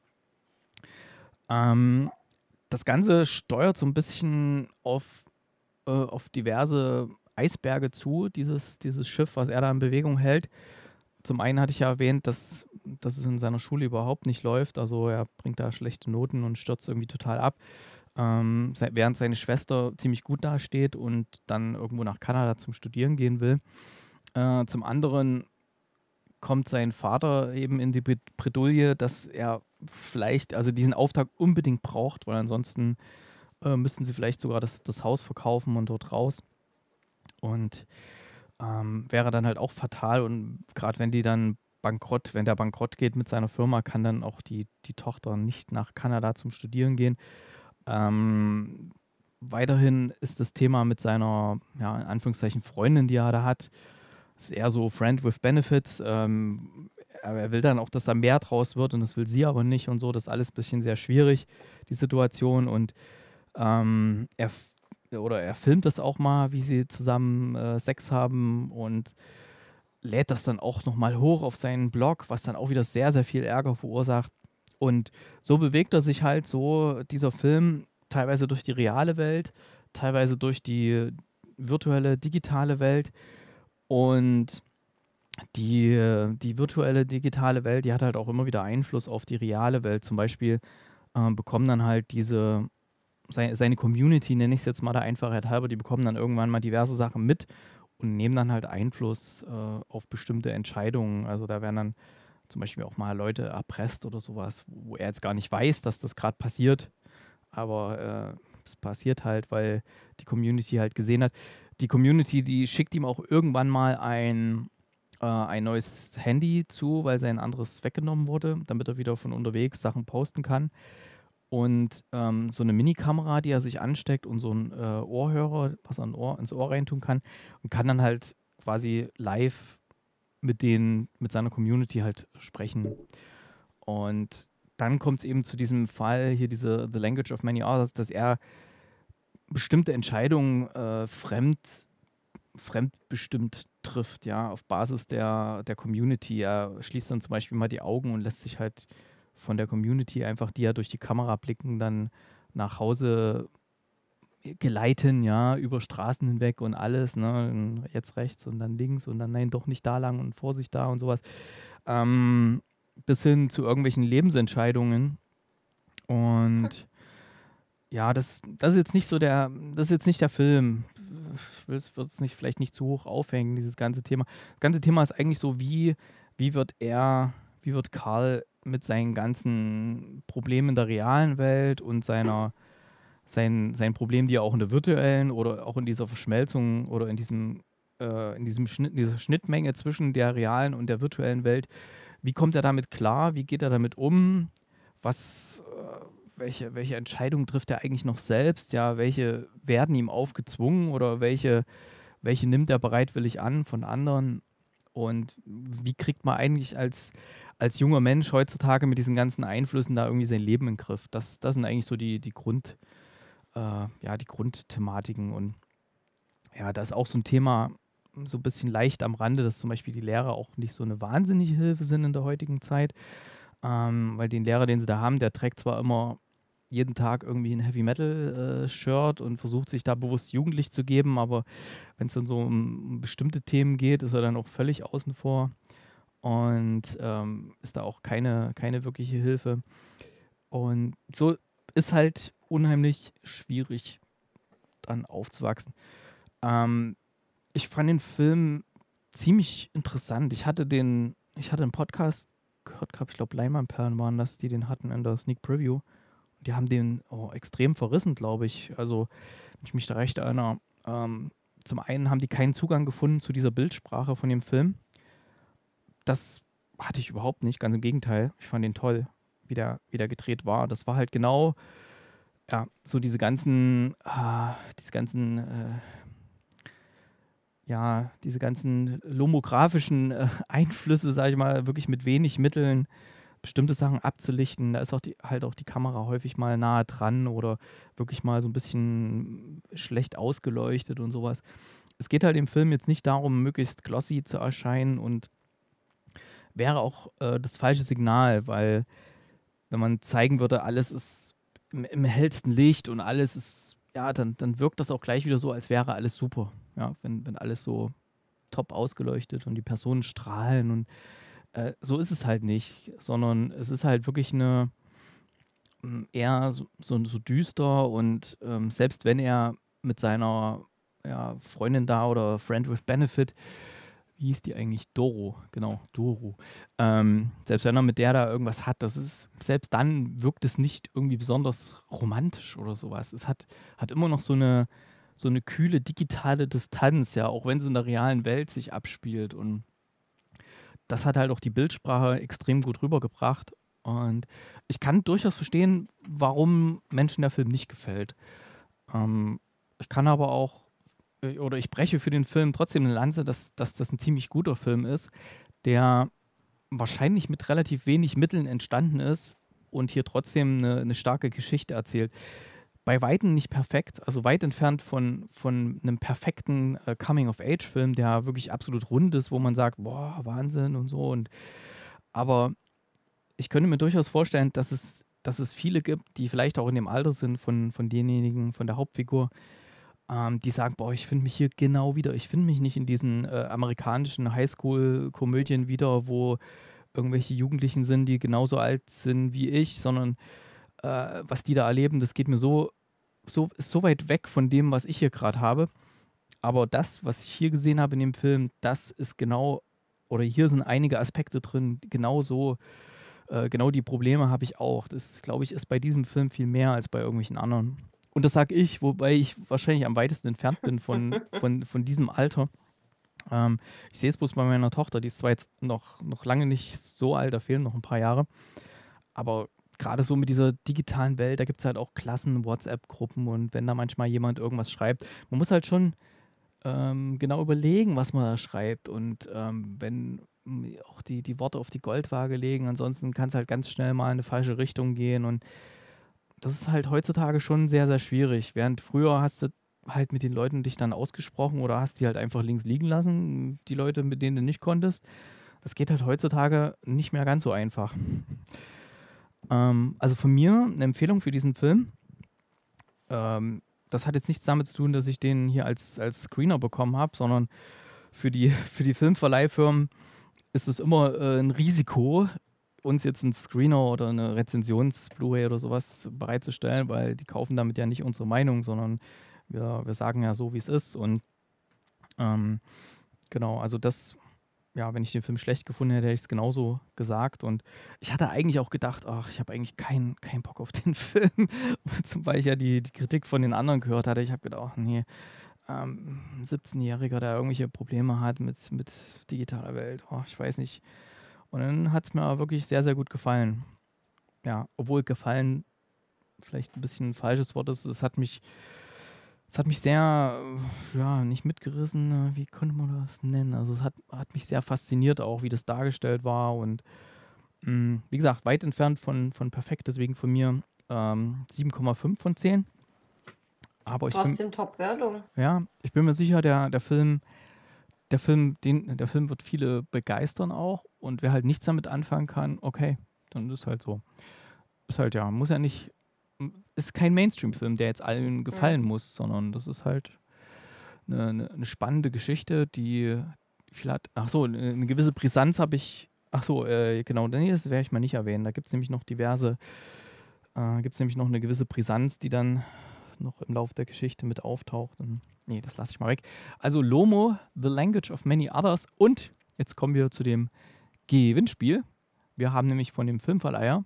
Das Ganze steuert so ein bisschen auf diverse Eisberge zu, dieses Schiff, was er da in Bewegung hält. Zum einen hatte ich ja erwähnt, dass es in seiner Schule überhaupt nicht läuft. Also er bringt da schlechte Noten und stürzt irgendwie total ab. Während seine Schwester ziemlich gut dasteht und dann irgendwo nach Kanada zum Studieren gehen will. Zum anderen kommt sein Vater eben in die Bredouille, dass er vielleicht, also diesen Auftrag unbedingt braucht, weil ansonsten müssten sie vielleicht sogar das Haus verkaufen und dort raus. Und wäre dann halt auch fatal, und gerade wenn der bankrott geht mit seiner Firma, kann dann auch die Tochter nicht nach Kanada zum Studieren gehen. Weiterhin ist das Thema mit seiner, ja, in Anführungszeichen Freundin, die er da hat, ist eher so Friend with Benefits. Er will dann auch, dass da mehr draus wird, und das will sie aber nicht und so. Das ist alles ein bisschen sehr schwierig, die Situation. Und er filmt das auch mal, wie sie zusammen Sex haben, und lädt das dann auch nochmal hoch auf seinen Blog, was dann auch wieder sehr, sehr viel Ärger verursacht. Und so bewegt er sich halt so, dieser Film, teilweise durch die reale Welt, teilweise durch die virtuelle, digitale Welt. Und die virtuelle, digitale Welt, die hat halt auch immer wieder Einfluss auf die reale Welt. Zum Beispiel bekommen dann halt seine Community, nenne ich es jetzt mal der Einfachheit halber, die bekommen dann irgendwann mal diverse Sachen mit und nehmen dann halt Einfluss auf bestimmte Entscheidungen. Also da werden dann zum Beispiel auch mal Leute erpresst oder sowas, wo er jetzt gar nicht weiß, dass das gerade passiert. Aber es passiert halt, weil die Community halt gesehen hat. Die Community, die schickt ihm auch irgendwann mal ein neues Handy zu, weil sein anderes weggenommen wurde, damit er wieder von unterwegs Sachen posten kann. Und so eine Mini-Kamera, die er sich ansteckt, und so ein Ohrhörer, was er ins Ohr reintun kann, und kann dann halt quasi live mit seiner Community halt sprechen. Und dann kommt es eben zu diesem Fall, hier diese The Language of Many Others, dass er bestimmte Entscheidungen fremdbestimmt trifft, ja, auf Basis der Community. Er schließt dann zum Beispiel mal die Augen und lässt sich halt von der Community einfach, die ja durch die Kamera blicken, dann nach Hause geleiten, ja, über Straßen hinweg und alles, ne, jetzt rechts und dann links und dann nein, doch nicht da lang und Vorsicht da und sowas, bis hin zu irgendwelchen Lebensentscheidungen. Und ja, das ist jetzt nicht so das ist jetzt nicht der Film. Ich würde es vielleicht nicht zu hoch aufhängen, dieses ganze Thema. Das ganze Thema ist eigentlich so, wie wird Karl mit seinen ganzen Problemen in der realen Welt und sein Problem, die er auch in der virtuellen oder auch in dieser Verschmelzung oder in dieser Schnittmenge zwischen der realen und der virtuellen Welt, wie kommt er damit klar? Wie geht er damit um? Welche Entscheidungen trifft er eigentlich noch selbst? Ja, welche werden ihm aufgezwungen oder welche nimmt er bereitwillig an von anderen? Und wie kriegt man eigentlich als junger Mensch heutzutage mit diesen ganzen Einflüssen da irgendwie sein Leben in den Griff? Das sind eigentlich so die Grundthematiken. Und ja, da ist auch so ein Thema so ein bisschen leicht am Rande, dass zum Beispiel die Lehrer auch nicht so eine wahnsinnige Hilfe sind in der heutigen Zeit. Weil den Lehrer, den sie da haben, der trägt zwar immer jeden Tag irgendwie ein Heavy-Metal-Shirt und versucht sich da bewusst jugendlich zu geben, aber wenn es dann so um bestimmte Themen geht, ist er dann auch völlig außen vor und ist da auch keine wirkliche Hilfe. Und so ist halt unheimlich schwierig, dann aufzuwachsen. Ich fand den Film ziemlich interessant. Ich hatte einen Podcast gehört, ich glaube Leinwandperlen waren das, die den hatten in der Sneak Preview. Die haben den extrem verrissen, glaube ich. Also, wenn ich mich da recht erinnere, zum einen haben die keinen Zugang gefunden zu dieser Bildsprache von dem Film. Das hatte ich überhaupt nicht, ganz im Gegenteil. Ich fand den toll, wie der gedreht war. Das war halt genau, ja, so diese ganzen lomografischen Einflüsse, sage ich mal, wirklich mit wenig Mitteln bestimmte Sachen abzulichten. Da ist auch die Kamera häufig mal nahe dran oder wirklich mal so ein bisschen schlecht ausgeleuchtet und sowas. Es geht halt im Film jetzt nicht darum, möglichst glossy zu erscheinen und wäre auch das falsche Signal, weil wenn man zeigen würde, alles ist im hellsten Licht und alles ist, ja, dann wirkt das auch gleich wieder so, als wäre alles super. Ja, wenn alles so top ausgeleuchtet und die Personen strahlen und so ist es halt nicht, sondern es ist halt wirklich eher so düster und selbst wenn er mit seiner Freundin da oder Friend with Benefit, wie hieß die eigentlich? Doro, genau, Doro. Selbst wenn er mit der da irgendwas hat, selbst dann wirkt es nicht irgendwie besonders romantisch oder sowas. Es hat immer noch so eine kühle digitale Distanz, ja, auch wenn es in der realen Welt sich abspielt und das hat halt auch die Bildsprache extrem gut rübergebracht. Und ich kann durchaus verstehen, warum Menschen der Film nicht gefällt. Ich kann aber auch, oder ich breche für den Film trotzdem eine Lanze, dass das ein ziemlich guter Film ist, der wahrscheinlich mit relativ wenig Mitteln entstanden ist und hier trotzdem eine starke Geschichte erzählt. Bei weitem nicht perfekt, also weit entfernt von einem perfekten Coming-of-Age-Film, der wirklich absolut rund ist, wo man sagt, boah, Wahnsinn und so. Aber ich könnte mir durchaus vorstellen, dass es viele gibt, die vielleicht auch in dem Alter sind von denjenigen, von der Hauptfigur, die sagen, boah, ich finde mich hier genau wieder. Ich finde mich nicht in diesen amerikanischen Highschool-Komödien wieder, wo irgendwelche Jugendlichen sind, die genauso alt sind wie ich, sondern was die da erleben, das geht mir ist so weit weg von dem, was ich hier gerade habe. Aber das, was ich hier gesehen habe in dem Film, das ist genau, oder hier sind einige Aspekte drin, genau die Probleme habe ich auch. Das, glaube ich, ist bei diesem Film viel mehr als bei irgendwelchen anderen. Und das sage ich, wobei ich wahrscheinlich am weitesten entfernt bin von diesem Alter. Ich sehe es bloß bei meiner Tochter, die ist zwar jetzt noch lange nicht so alt, da fehlen noch ein paar Jahre, aber gerade so mit dieser digitalen Welt, da gibt es halt auch Klassen-WhatsApp-Gruppen und wenn da manchmal jemand irgendwas schreibt, man muss halt schon genau überlegen, was man da schreibt und wenn auch die Worte auf die Goldwaage legen. Ansonsten kann es halt ganz schnell mal in eine falsche Richtung gehen. Und das ist halt heutzutage schon sehr, sehr schwierig. Während früher hast du halt mit den Leuten dich dann ausgesprochen oder hast die halt einfach links liegen lassen, die Leute, mit denen du nicht konntest. Das geht halt heutzutage nicht mehr ganz so einfach. Also von mir eine Empfehlung für diesen Film. Das hat jetzt nichts damit zu tun, dass ich den hier als Screener bekommen habe, sondern für die Filmverleihfirmen ist es immer ein Risiko, uns jetzt einen Screener oder eine Rezensions-Blu-ray oder sowas bereitzustellen, weil die kaufen damit ja nicht unsere Meinung, sondern wir sagen ja so, wie es ist. Und genau, also das, ja, wenn ich den Film schlecht gefunden hätte, hätte ich es genauso gesagt. Und ich hatte eigentlich auch gedacht, ach, ich habe eigentlich keinen Bock auf den Film, weil ich ja die Kritik von den anderen gehört hatte. Ich habe gedacht, ach, nee, ein 17-Jähriger, der irgendwelche Probleme hat mit digitaler Welt, oh, ich weiß nicht. Und dann hat es mir aber wirklich sehr, sehr gut gefallen. Ja, obwohl gefallen vielleicht ein bisschen ein falsches Wort ist. Es hat mich sehr, ja, nicht mitgerissen, wie könnte man das nennen? Also es hat mich sehr fasziniert auch, wie das dargestellt war und wie gesagt, weit entfernt von perfekt, deswegen von mir 7,5 von 10. Aber trotzdem Top-Wertung. Ja, ich bin mir sicher, der Film wird viele begeistern auch und wer halt nichts damit anfangen kann, okay, dann ist halt so. Ist halt ja, muss ja nicht, ist kein Mainstream-Film, der jetzt allen gefallen muss, sondern das ist halt eine spannende Geschichte, die viel hat. Ach so, eine gewisse Brisanz habe ich, genau, nee, das werde ich mal nicht erwähnen. Da gibt es nämlich noch eine gewisse Brisanz, die dann noch im Laufe der Geschichte mit auftaucht. Und, nee, das lasse ich mal weg. Also Lomo, The Language of Many Others. Und jetzt kommen wir zu dem Gewinnspiel. Wir haben nämlich von dem Filmverleiher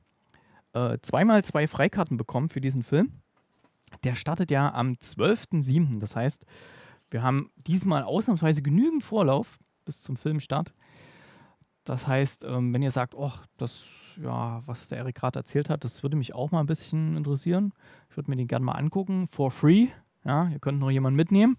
2x2 Freikarten bekommen für diesen Film. Der startet ja am 12.07. Das heißt, wir haben diesmal ausnahmsweise genügend Vorlauf bis zum Filmstart. Das heißt, wenn ihr sagt, oh, das, ja, was der Erik gerade erzählt hat, das würde mich auch mal ein bisschen interessieren. Ich würde mir den gerne mal angucken, for free. Ja, ihr könnt noch jemanden mitnehmen.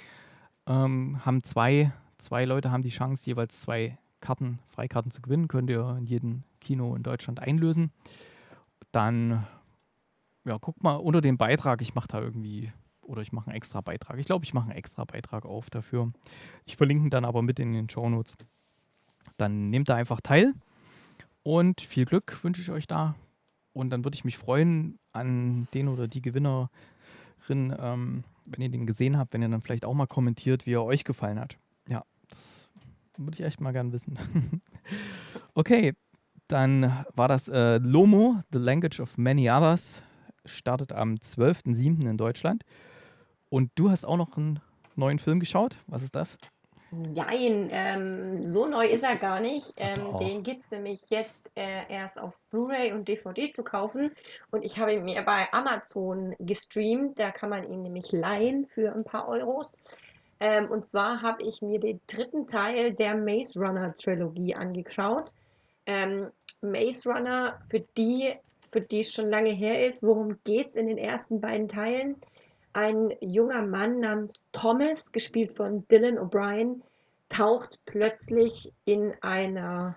Haben zwei Leute haben die Chance, jeweils 2 Freikarten zu gewinnen. Könnt ihr in jedem Kino in Deutschland einlösen. Dann, ja, guckt mal unter dem Beitrag. Ich mache einen extra Beitrag. Ich glaube, ich mache einen extra Beitrag auf dafür. Ich verlinke ihn dann aber mit in den Shownotes. Dann nehmt da einfach teil und viel Glück wünsche ich euch da. Und dann würde ich mich freuen an den oder die Gewinnerin, wenn ihr den gesehen habt, wenn ihr dann vielleicht auch mal kommentiert, wie er euch gefallen hat. Ja, das würde ich echt mal gern wissen. Okay, dann war das Lomo, The Language of Many Others, startet am 12.07. in Deutschland. Und du hast auch noch einen neuen Film geschaut. Was ist das? Jein, so neu ist er gar nicht. Den gibt es nämlich jetzt erst auf Blu-ray und DVD zu kaufen. Und ich habe ihn mir bei Amazon gestreamt. Da kann man ihn nämlich leihen für ein paar Euros. Und zwar habe ich mir den 3. Teil der Maze Runner Trilogie angeschaut. Maze Runner, für die es schon lange her ist, worum geht es in den ersten beiden Teilen? Ein junger Mann namens Thomas, gespielt von Dylan O'Brien, taucht plötzlich in einer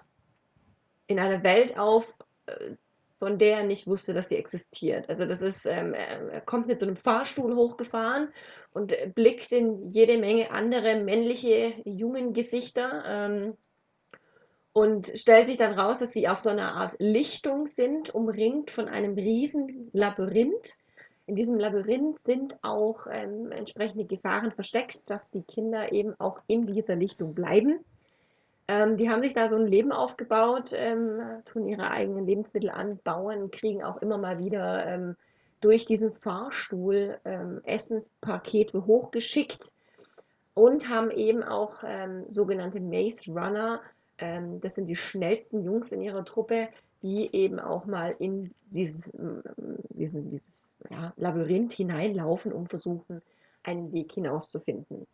Welt auf, von der er nicht wusste, dass sie existiert. Also das ist, er kommt mit so einem Fahrstuhl hochgefahren und blickt in jede Menge andere männliche Jungen-Gesichter und stellt sich dann raus, dass sie auf so einer Art Lichtung sind, umringt von einem riesen Labyrinth. In diesem Labyrinth sind auch entsprechende Gefahren versteckt, dass die Kinder eben auch in dieser Lichtung bleiben. Die haben sich da so ein Leben aufgebaut, tun ihre eigenen Lebensmittel anbauen, kriegen auch immer mal wieder durch diesen Fahrstuhl Essenspakete hochgeschickt und haben eben auch sogenannte Maze Runner. Das sind die schnellsten Jungs in ihrer Truppe, die eben auch mal in dieses Labyrinth hineinlaufen, um versuchen, einen Weg hinauszufinden.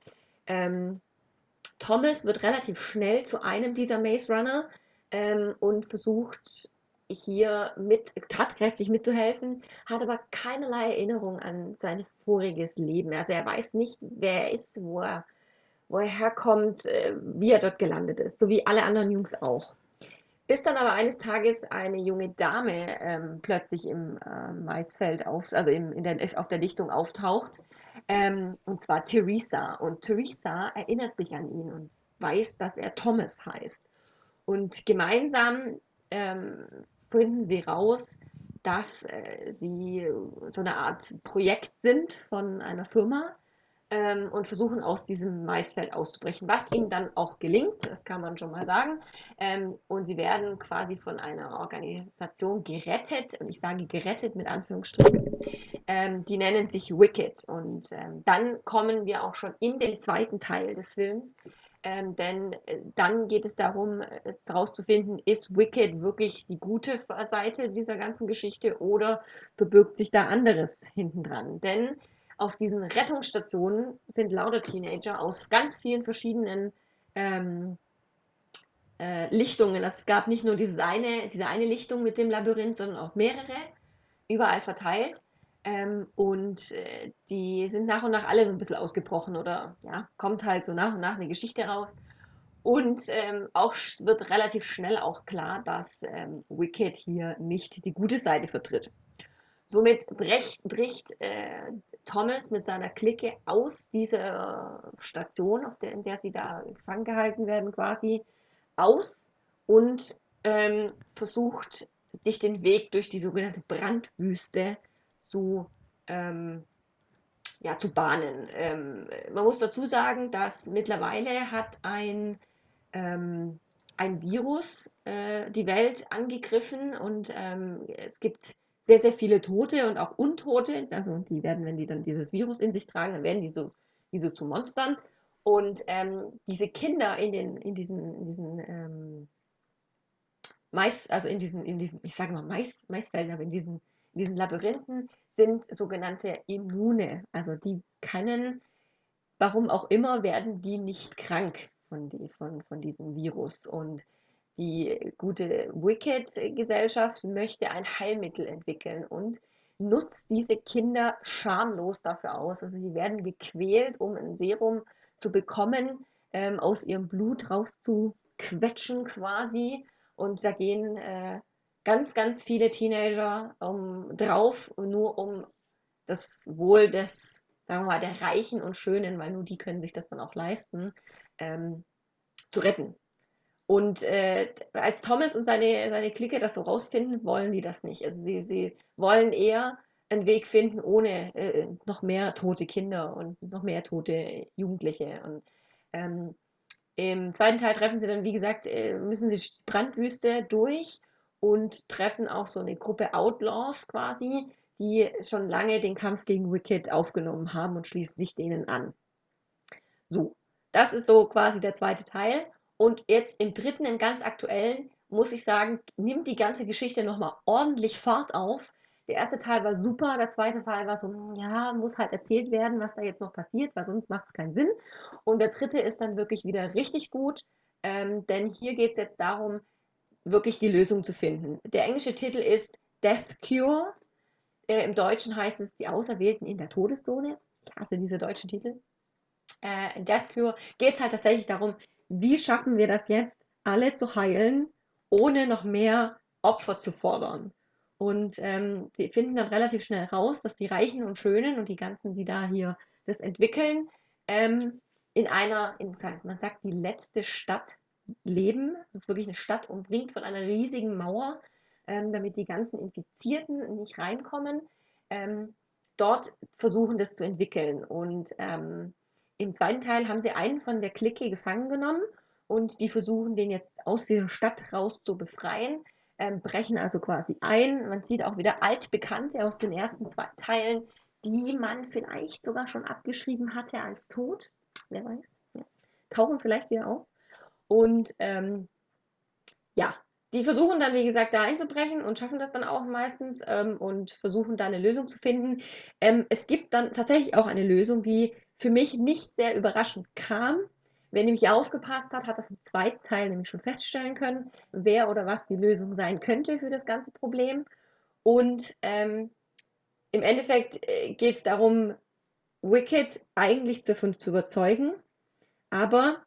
Thomas wird relativ schnell zu einem dieser Maze Runner und versucht hier tatkräftig mitzuhelfen, hat aber keinerlei Erinnerung an sein voriges Leben. Also er weiß nicht, wer er ist, wo wo er herkommt, wie er dort gelandet ist, so wie alle anderen Jungs auch. Bis dann aber eines Tages eine junge Dame plötzlich im Maisfeld auf der Lichtung auftaucht, und zwar Theresa. Und Theresa erinnert sich an ihn und weiß, dass er Thomas heißt. Und gemeinsam ähm, finden sie raus, dass sie so eine Art Projekt sind von einer Firma, und versuchen aus diesem Maisfeld auszubrechen, was ihnen dann auch gelingt, das kann man schon mal sagen. Und sie werden quasi von einer Organisation gerettet, und ich sage gerettet mit Anführungsstrichen, die nennen sich Wicked. Und dann kommen wir auch schon in den zweiten Teil des Films, denn dann geht es darum, herauszufinden, ist Wicked wirklich die gute Seite dieser ganzen Geschichte oder verbirgt sich da anderes hinten dran? Denn auf diesen Rettungsstationen sind lauter Teenager aus ganz vielen verschiedenen Lichtungen. Es gab nicht nur diese eine Lichtung mit dem Labyrinth, sondern auch mehrere, überall verteilt. Und die sind nach und nach alle so ein bisschen ausgebrochen oder ja, kommt halt so nach und nach eine Geschichte raus. Und auch wird relativ schnell auch klar, dass Wicked hier nicht die gute Seite vertritt. Somit bricht Thomas mit seiner Clique aus dieser Station, in der sie da gefangen gehalten werden, quasi aus und versucht, sich den Weg durch die sogenannte Brandwüste zu, ja, zu bahnen. Man muss dazu sagen, dass mittlerweile hat ein Virus die Welt angegriffen und es gibt sehr, sehr viele Tote und auch Untote. Also die werden, wenn die dann dieses Virus in sich tragen, dann werden die so zu Monstern. Und diese Kinder in diesen ich sage mal Maisfeldern, aber in diesen Labyrinthen sind sogenannte Immune. Also die können, warum auch immer, werden die nicht krank von diesem Virus. Und die gute Wicked-Gesellschaft möchte ein Heilmittel entwickeln und nutzt diese Kinder schamlos dafür aus. Also sie werden gequält, um ein Serum zu bekommen, aus ihrem Blut rauszuquetschen quasi. Und da gehen ganz, ganz viele Teenager drauf, nur um das Wohl des, sagen wir mal, der Reichen und Schönen, weil nur die können sich das dann auch leisten, zu retten. Und als Thomas und seine Clique das so rausfinden, wollen die das nicht. Also sie wollen eher einen Weg finden ohne noch mehr tote Kinder und noch mehr tote Jugendliche. Und im zweiten Teil treffen sie dann, wie gesagt, müssen sie die Brandwüste durch und treffen auch so eine Gruppe Outlaws quasi, die schon lange den Kampf gegen Wicked aufgenommen haben und schließen sich denen an. So, das ist so quasi der zweite Teil. Und jetzt im dritten, im ganz aktuellen, muss ich sagen, nimmt die ganze Geschichte nochmal ordentlich Fahrt auf. Der erste Teil war super, der zweite Teil war so, ja, muss halt erzählt werden, was da jetzt noch passiert, weil sonst macht es keinen Sinn. Und der dritte ist dann wirklich wieder richtig gut, denn hier geht es jetzt darum, wirklich die Lösung zu finden. Der englische Titel ist Death Cure. Im Deutschen heißt es Die Auserwählten in der Todeszone. Ich hasse diese deutschen Titel. In Death Cure geht es halt tatsächlich darum, wie schaffen wir das jetzt, alle zu heilen, ohne noch mehr Opfer zu fordern. Und die finden dann relativ schnell raus, dass die Reichen und Schönen und die ganzen, die da hier das entwickeln, man sagt, die letzte Stadt leben. Das ist wirklich eine Stadt umringt von einer riesigen Mauer, damit die ganzen Infizierten nicht reinkommen. Dort versuchen das zu entwickeln. Und im zweiten Teil haben sie einen von der Clique gefangen genommen und die versuchen, den jetzt aus dieser Stadt raus zu befreien, brechen also quasi ein. Man sieht auch wieder Altbekannte aus den ersten zwei Teilen, die man vielleicht sogar schon abgeschrieben hatte als tot. Wer weiß. Ja. Tauchen vielleicht wieder auf. Und ja, die versuchen dann, wie gesagt, da einzubrechen und schaffen das dann auch meistens und versuchen da eine Lösung zu finden. Es gibt dann tatsächlich auch eine Lösung, die für mich nicht sehr überraschend kam. Wer nämlich aufgepasst hat, hat das im zweiten Teil nämlich schon feststellen können, wer oder was die Lösung sein könnte für das ganze Problem. Und im Endeffekt geht es darum, Wicked eigentlich davon zu überzeugen, Aber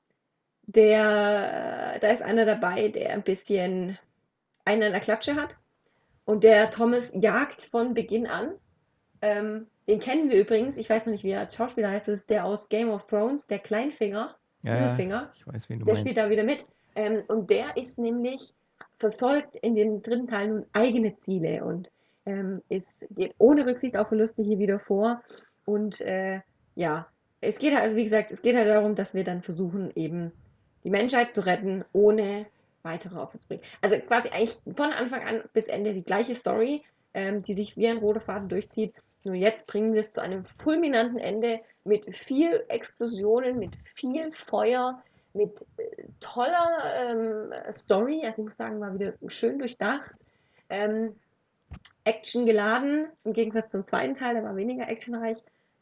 da ist einer dabei, der ein bisschen einen an der Klatsche hat. Und der Thomas jagt von Beginn an. Den kennen wir übrigens, ich weiß noch nicht, wie er als Schauspieler heißt, das ist der aus Game of Thrones, der Kleinfinger, Littlefinger. Ich weiß, wen du Der meinst. spielt da wieder mit. Und der ist nämlich verfolgt in den dritten Teil nun eigene Ziele und geht ohne Rücksicht auf Verluste hier wieder vor. Und ja, es geht halt, also wie gesagt, es geht halt darum, dass wir dann versuchen, eben die Menschheit zu retten, ohne weitere Opfer zu bringen. Also quasi eigentlich von Anfang an bis Ende die gleiche Story, die sich wie ein roter Faden durchzieht. Nur jetzt bringen wir es zu einem fulminanten Ende mit viel Explosionen, mit viel Feuer, mit toller Story. Also ich muss sagen, war wieder schön durchdacht. Action geladen, im Gegensatz zum zweiten Teil, der war weniger actionreich.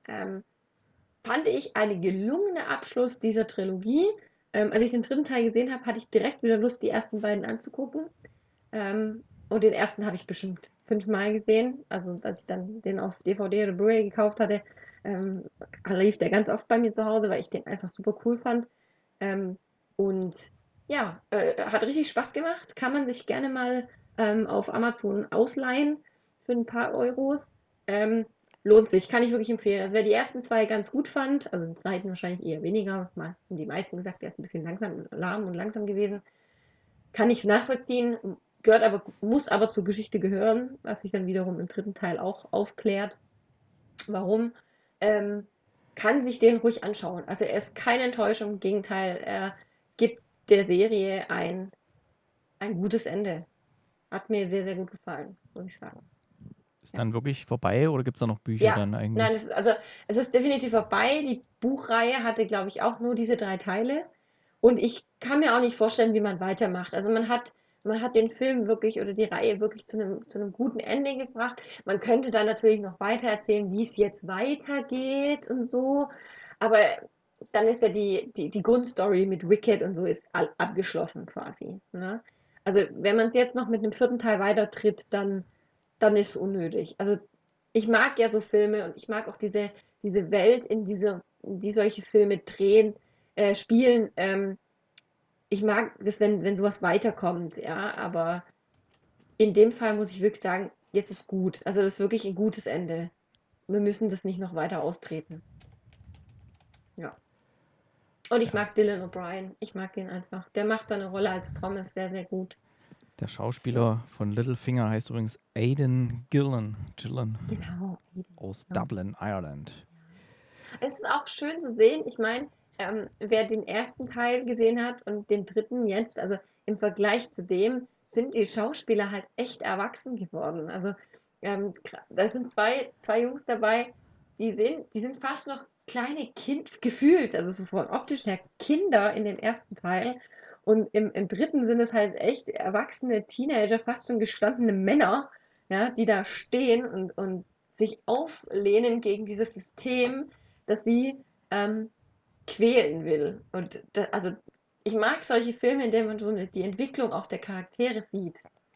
Fand ich einen gelungenen Abschluss dieser Trilogie. Als ich den dritten Teil gesehen habe, hatte ich direkt wieder Lust, die ersten beiden anzugucken. Und den ersten habe ich bestimmt 5-mal gesehen. Also als ich dann den auf DVD oder Blu-ray gekauft hatte, lief der ganz oft bei mir zu Hause, weil ich den einfach super cool fand. Und ja, hat richtig Spaß gemacht. Kann man sich gerne mal auf Amazon ausleihen für ein paar Euros. Lohnt sich, kann ich wirklich empfehlen. Also wer die ersten 2 ganz gut fand, also den zweiten wahrscheinlich eher weniger, mal haben die meisten gesagt, der ist ein bisschen lahm und langsam gewesen, kann ich nachvollziehen, muss aber zur Geschichte gehören, was sich dann wiederum im dritten Teil auch aufklärt. Warum? Kann sich den ruhig anschauen. Also er ist keine Enttäuschung, im Gegenteil, er gibt der Serie ein gutes Ende. Hat mir sehr, sehr gut gefallen, muss ich sagen. Ist dann wirklich vorbei oder gibt es da noch Bücher dann eigentlich? Nein, es ist definitiv vorbei. Die Buchreihe hatte, glaube ich, auch nur diese 3 Teile. Und ich kann mir auch nicht vorstellen, wie man weitermacht. Also man hat den Film wirklich oder die Reihe wirklich zu einem guten Ende gebracht. Man könnte dann natürlich noch weiter erzählen, wie es jetzt weitergeht und so. Aber dann ist ja die Grundstory mit Wicked und so ist abgeschlossen quasi. Ne? Also wenn man es jetzt noch mit einem 4. Teil weitertritt, dann ist es unnötig. Also ich mag ja so Filme und ich mag auch diese Welt, in die solche Filme drehen, spielen. Ich mag das, wenn sowas weiterkommt, ja, aber in dem Fall muss ich wirklich sagen, jetzt ist gut. Also das ist wirklich ein gutes Ende. Wir müssen das nicht noch weiter austreten. Ja. Und ich mag Dylan O'Brien. Ich mag ihn einfach. Der macht seine Rolle als Thomas sehr, sehr gut. Der Schauspieler von Littlefinger heißt übrigens Aidan Gillen. Genau. Aus Dublin, Ireland. Es ist auch schön zu sehen. Ich meine, wer den ersten Teil gesehen hat und den dritten jetzt, also im Vergleich zu dem, sind die Schauspieler halt echt erwachsen geworden. Also da sind zwei Jungs dabei, die sind fast noch kleine Kind gefühlt, also so von optisch her Kinder in den ersten Teil. Und im dritten sind es halt echt erwachsene Teenager, fast schon gestandene Männer, ja, die da stehen und sich auflehnen gegen dieses System, das sie quälen will. Und also ich mag solche Filme, in denen man so die Entwicklung auch der Charaktere sieht.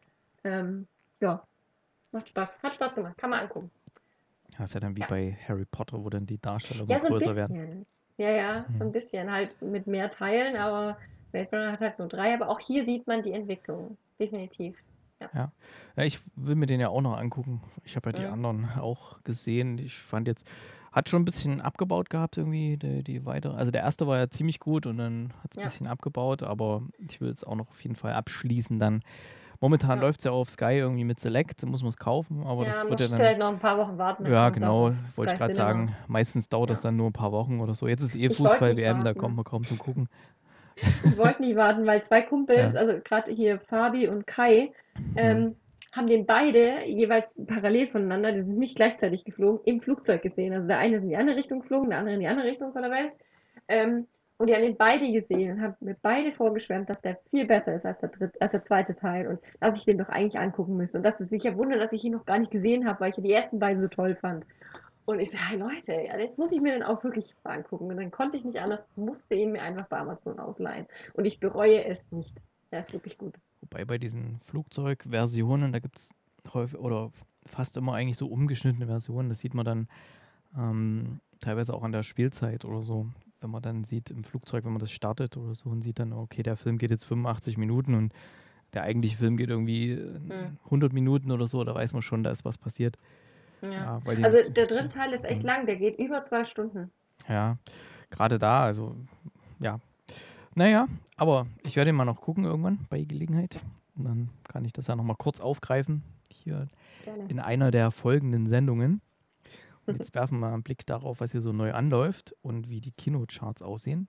Ja, macht Spaß. Hat Spaß gemacht. Kann man angucken. Ja, ist ja dann wie bei Harry Potter, wo dann die Darstellungen Ja, so ein größer bisschen. werden. Ja, so ein bisschen. Halt mit mehr Teilen, aber Blade Runner hat halt nur 3. Aber auch hier sieht man die Entwicklung. Definitiv. Ja, ich will mir den ja auch noch angucken. Ich habe ja die anderen auch gesehen. Ich fand jetzt, hat schon ein bisschen abgebaut gehabt irgendwie, die weitere. Also der erste war ja ziemlich gut und dann hat es ein bisschen abgebaut, aber ich will es auch noch auf jeden Fall abschließen dann. Momentan läuft es ja auf Sky irgendwie mit Select, da muss man es kaufen, aber das wird ja dann vielleicht noch ein paar Wochen warten. Ja, genau, wollte ich gerade sagen. Meistens dauert das dann nur ein paar Wochen oder so. Jetzt ist Fußball-WM, da kommt man kaum zum Gucken. Ich wollte nicht warten, weil 2 Kumpels, also gerade hier Fabi und Kai, haben den beide jeweils parallel voneinander, die sind nicht gleichzeitig geflogen, im Flugzeug gesehen. Also der eine ist in die eine Richtung geflogen, der andere in die andere Richtung von der Welt. Und die haben den beide gesehen und haben mir beide vorgeschwärmt, dass der viel besser ist als der zweite Teil und dass ich den doch eigentlich angucken müsste. Und dass es sich ja wundert, dass ich ihn noch gar nicht gesehen habe, weil ich ja die ersten beiden so toll fand. Und ich sage, hey Leute, jetzt muss ich mir den auch wirklich angucken. Und dann konnte ich nicht anders, musste ihn mir einfach bei Amazon ausleihen. Und ich bereue es nicht. Der ist wirklich gut. Wobei bei diesen Flugzeugversionen, da gibt es häufig oder fast immer eigentlich so umgeschnittene Versionen. Das sieht man dann teilweise auch an der Spielzeit oder so. Wenn man dann sieht im Flugzeug, wenn man das startet oder so und sieht dann, okay, der Film geht jetzt 85 Minuten und der eigentliche Film geht irgendwie 100 Minuten oder so, da weiß man schon, da ist was passiert. Ja, also der dritte Teil ist echt lang, der geht über 2 Stunden. Ja, gerade da, also ja. Naja, aber ich werde ihn mal noch gucken irgendwann bei Gelegenheit. Und dann kann ich das ja nochmal kurz aufgreifen, hier in einer der folgenden Sendungen. Und jetzt werfen wir einen Blick darauf, was hier so neu anläuft und wie die Kinocharts aussehen.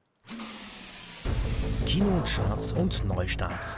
Kinocharts und Neustarts.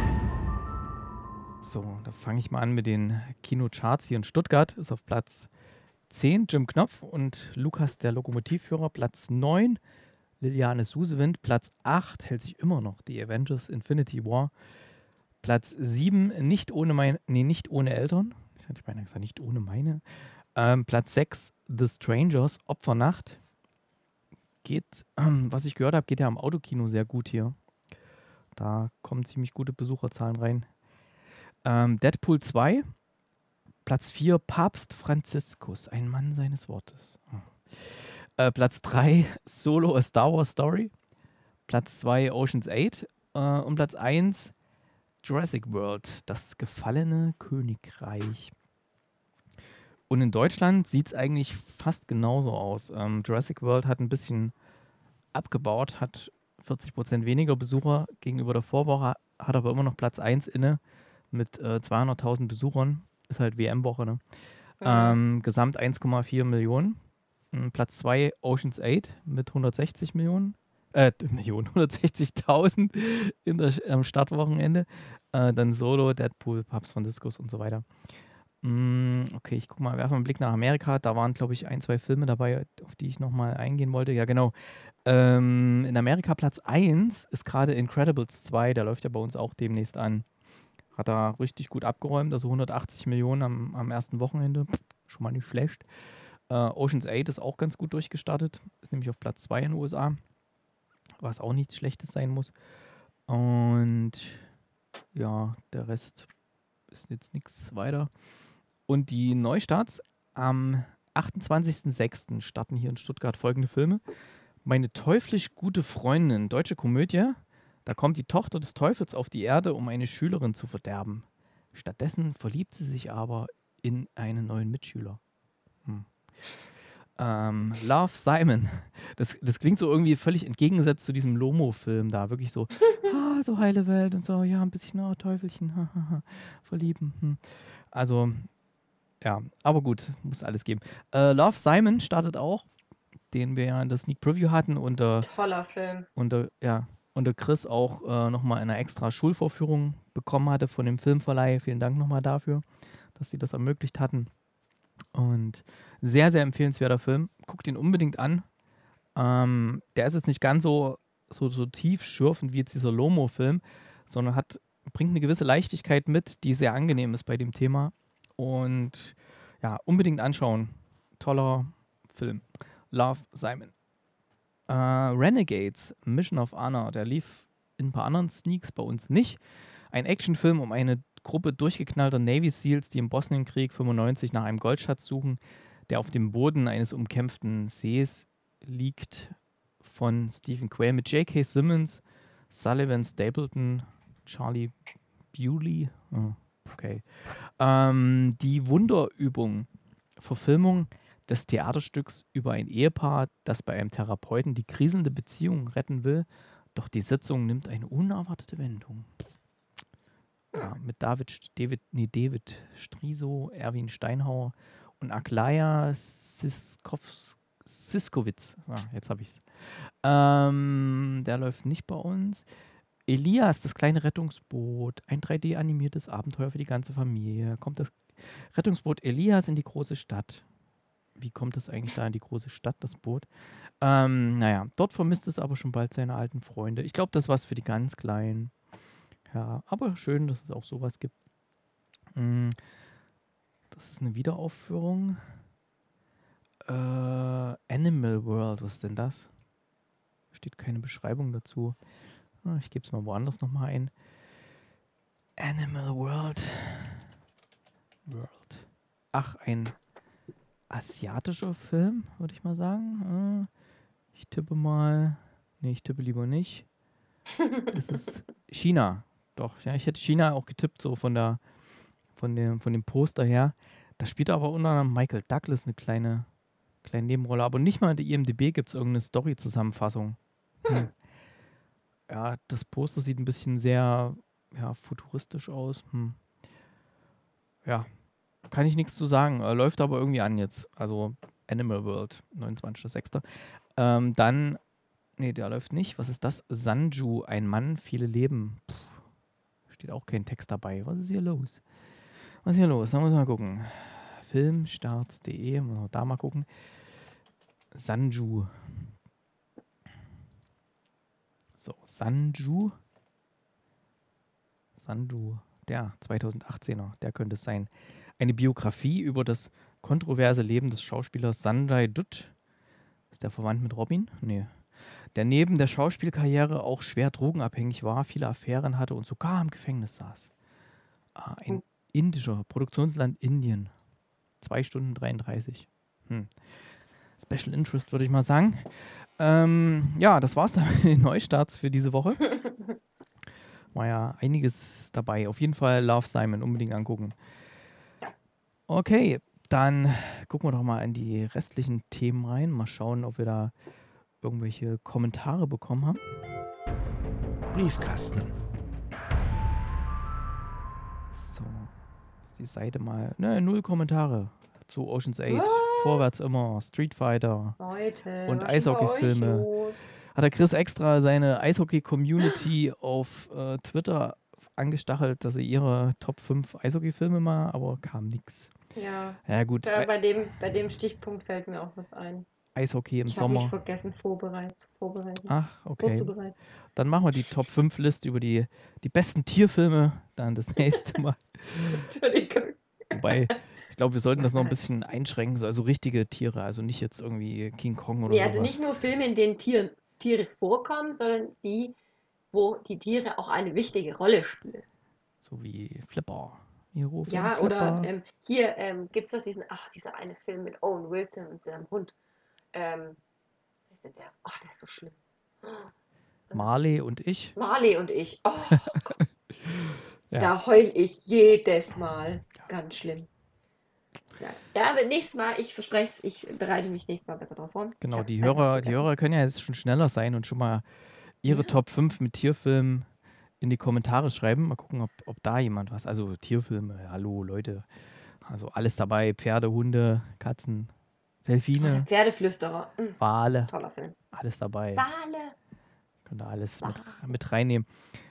So, da fange ich mal an mit den Kinocharts hier in Stuttgart. Ist auf Platz 10 Jim Knopf und Lukas der Lokomotivführer. Platz 9 Liliane Susewind. Platz 8 hält sich immer noch die Avengers Infinity War. Platz 7 nicht ohne Eltern. Ich hatte beinahe gesagt, nicht ohne meine. Platz 6 The Strangers Opfernacht. Geht, was ich gehört habe, geht ja am Autokino sehr gut hier. Da kommen ziemlich gute Besucherzahlen rein. Deadpool 2, Platz 4 Papst Franziskus, ein Mann seines Wortes. Platz 3 Solo A Star Wars Story, Platz 2 Ocean's 8 und Platz 1 Jurassic World, das gefallene Königreich. Und in Deutschland sieht es eigentlich fast genauso aus. Jurassic World hat ein bisschen abgebaut, hat 40% weniger Besucher gegenüber der Vorwoche, hat aber immer noch Platz 1 inne. Mit 200.000 Besuchern. Ist halt WM-Woche, ne? Gesamt 1,4 Millionen. Platz 2 Ocean's 8 mit 160 Millionen. 160.000 am Startwochenende. Dann Solo, Deadpool, Papst Franziskus und so weiter. Okay, ich guck mal, werfe mal einen Blick nach Amerika. Da waren, glaube ich, 1, 2 Filme dabei, auf die ich nochmal eingehen wollte. Ja, genau. In Amerika Platz 1 ist gerade Incredibles 2. Der läuft ja bei uns auch demnächst an. Hat da richtig gut abgeräumt, also 180 Millionen am ersten Wochenende. Schon mal nicht schlecht. Ocean's 8 ist auch ganz gut durchgestartet. Ist nämlich auf Platz 2 in den USA. Was auch nichts Schlechtes sein muss. Und ja, der Rest ist jetzt nichts weiter. Und die Neustarts am 28.06. starten hier in Stuttgart folgende Filme. Meine teuflisch gute Freundin, deutsche Komödie. Da kommt die Tochter des Teufels auf die Erde, um eine Schülerin zu verderben. Stattdessen verliebt sie sich aber in einen neuen Mitschüler. Love, Simon. Das klingt so irgendwie völlig entgegengesetzt zu diesem Lomo-Film da. Wirklich so, so heile Welt und so, ja, ein bisschen Teufelchen, verlieben. Also, ja, aber gut, muss alles geben. Love, Simon startet auch, den wir ja in der Sneak Preview hatten. Toller Film. Und der Chris auch nochmal eine extra Schulvorführung bekommen hatte von dem Filmverleih. Vielen Dank nochmal dafür, dass sie das ermöglicht hatten. Und sehr, sehr empfehlenswerter Film. Guckt ihn unbedingt an. Der ist jetzt nicht ganz so tiefschürfend wie jetzt dieser Lomo-Film, sondern bringt eine gewisse Leichtigkeit mit, die sehr angenehm ist bei dem Thema. Und ja, unbedingt anschauen. Toller Film. Love, Simon. Renegades, Mission of Honor, der lief in ein paar anderen Sneaks, bei uns nicht. Ein Actionfilm um eine Gruppe durchgeknallter Navy Seals, die im Bosnienkrieg 95 nach einem Goldschatz suchen, der auf dem Boden eines umkämpften Sees liegt, von Stephen Quayle mit J.K. Simmons, Sullivan Stapleton, Charlie Bewley. Okay. Die Wunderübung, Verfilmung des Theaterstücks über ein Ehepaar, das bei einem Therapeuten die kriselnde Beziehung retten will, doch die Sitzung nimmt eine unerwartete Wendung. Ja, mit David Striso, Erwin Steinhauer und Aglaya Siskowitz. Jetzt habe ich es. Der läuft nicht bei uns. Elias, das kleine Rettungsboot. Ein 3D-animiertes Abenteuer für die ganze Familie. Kommt das Rettungsboot Elias in die große Stadt. Wie kommt das eigentlich da in die große Stadt, das Boot? Naja, dort vermisst es aber schon bald seine alten Freunde. Ich glaube, das ist was für die ganz Kleinen. Ja, aber schön, dass es auch sowas gibt. Das ist eine Wiederaufführung. Animal World, was ist denn das? Steht keine Beschreibung dazu. Ich gebe es mal woanders nochmal ein. Animal World. Ach, ein asiatischer Film, würde ich mal sagen. Ich tippe mal. Nee, ich tippe lieber nicht. Es ist China. Doch, ja, ich hätte China auch getippt, so von dem Poster her. Da spielt aber unter anderem Michael Douglas eine kleine Nebenrolle. Aber nicht mal in der IMDb gibt es irgendeine Story-Zusammenfassung. Ja, das Poster sieht ein bisschen sehr futuristisch aus. Ja, kann ich nichts zu sagen. Läuft aber irgendwie an jetzt. Also Animal World, 29.06. Dann, nee, der läuft nicht. Was ist das? Sanju, ein Mann, viele Leben. Steht auch kein Text dabei. Was ist hier los? Da muss man mal gucken. Filmstarts.de, muss man da mal gucken. Sanju. So, Sanju, der 2018er, der könnte es sein. Eine Biografie über das kontroverse Leben des Schauspielers Sanjay Dutt. Ist der verwandt mit Robin? Nee. Der neben der Schauspielkarriere auch schwer drogenabhängig war, viele Affären hatte und sogar im Gefängnis saß. Ein indischer Produktionsland Indien. 2 Stunden 33. Special Interest, würde ich mal sagen. Ja, das war's dann mit den Neustarts für diese Woche. War ja einiges dabei. Auf jeden Fall Love, Simon unbedingt angucken. Okay, dann gucken wir doch mal in die restlichen Themen rein. Mal schauen, ob wir da irgendwelche Kommentare bekommen haben. Briefkasten. So, ist die Seite mal. 0 Kommentare zu Ocean's 8. Was? Vorwärts immer, Street Fighter Leute, und was ist bei euch Eishockey-Filme. los? Hat der Chris extra seine Eishockey-Community auf Twitter angestachelt, dass sie ihre Top 5 Eishockey-Filme mal, aber kam nichts. Ja, gut. Ja, bei dem Stichpunkt fällt mir auch was ein. Eishockey im Ich habe mich Sommer. vergessen vorzubereiten. Ach, okay. Vorzubereiten. Dann machen wir die Top 5 Liste über die besten Tierfilme dann das nächste Mal. Entschuldigung. Wobei, ich glaube, wir sollten das noch ein bisschen einschränken, so, also richtige Tiere, also nicht jetzt irgendwie King Kong oder Nee, sowas. also nicht nur Filme, in denen Tiere vorkommen, sondern die, wo die Tiere auch eine wichtige Rolle spielen. So wie Flipper. Hier rufen Ja, Flipper. oder hier gibt es doch dieser eine Film mit Owen Wilson und seinem Hund. Wer ist denn der? Ach, der ist so schlimm. Marley und ich. Marley und ich. Oh Gott. Ja. Da heul ich jedes Mal. Ganz schlimm. Ja, aber nächstes Mal, ich verspreche es, ich bereite mich nächstes Mal besser drauf vor. Genau, Ich die hab's einfach Hörer können ja jetzt schon schneller sein und schon mal ihre Top 5 mit Tierfilmen in die Kommentare schreiben. Mal gucken, ob da jemand was. Also Tierfilme, hallo Leute. Also alles dabei. Pferde, Hunde, Katzen, Delfine, Pferdeflüsterer. Wale. Toller Film. Alles dabei. Wale. Könnt ihr alles mit reinnehmen.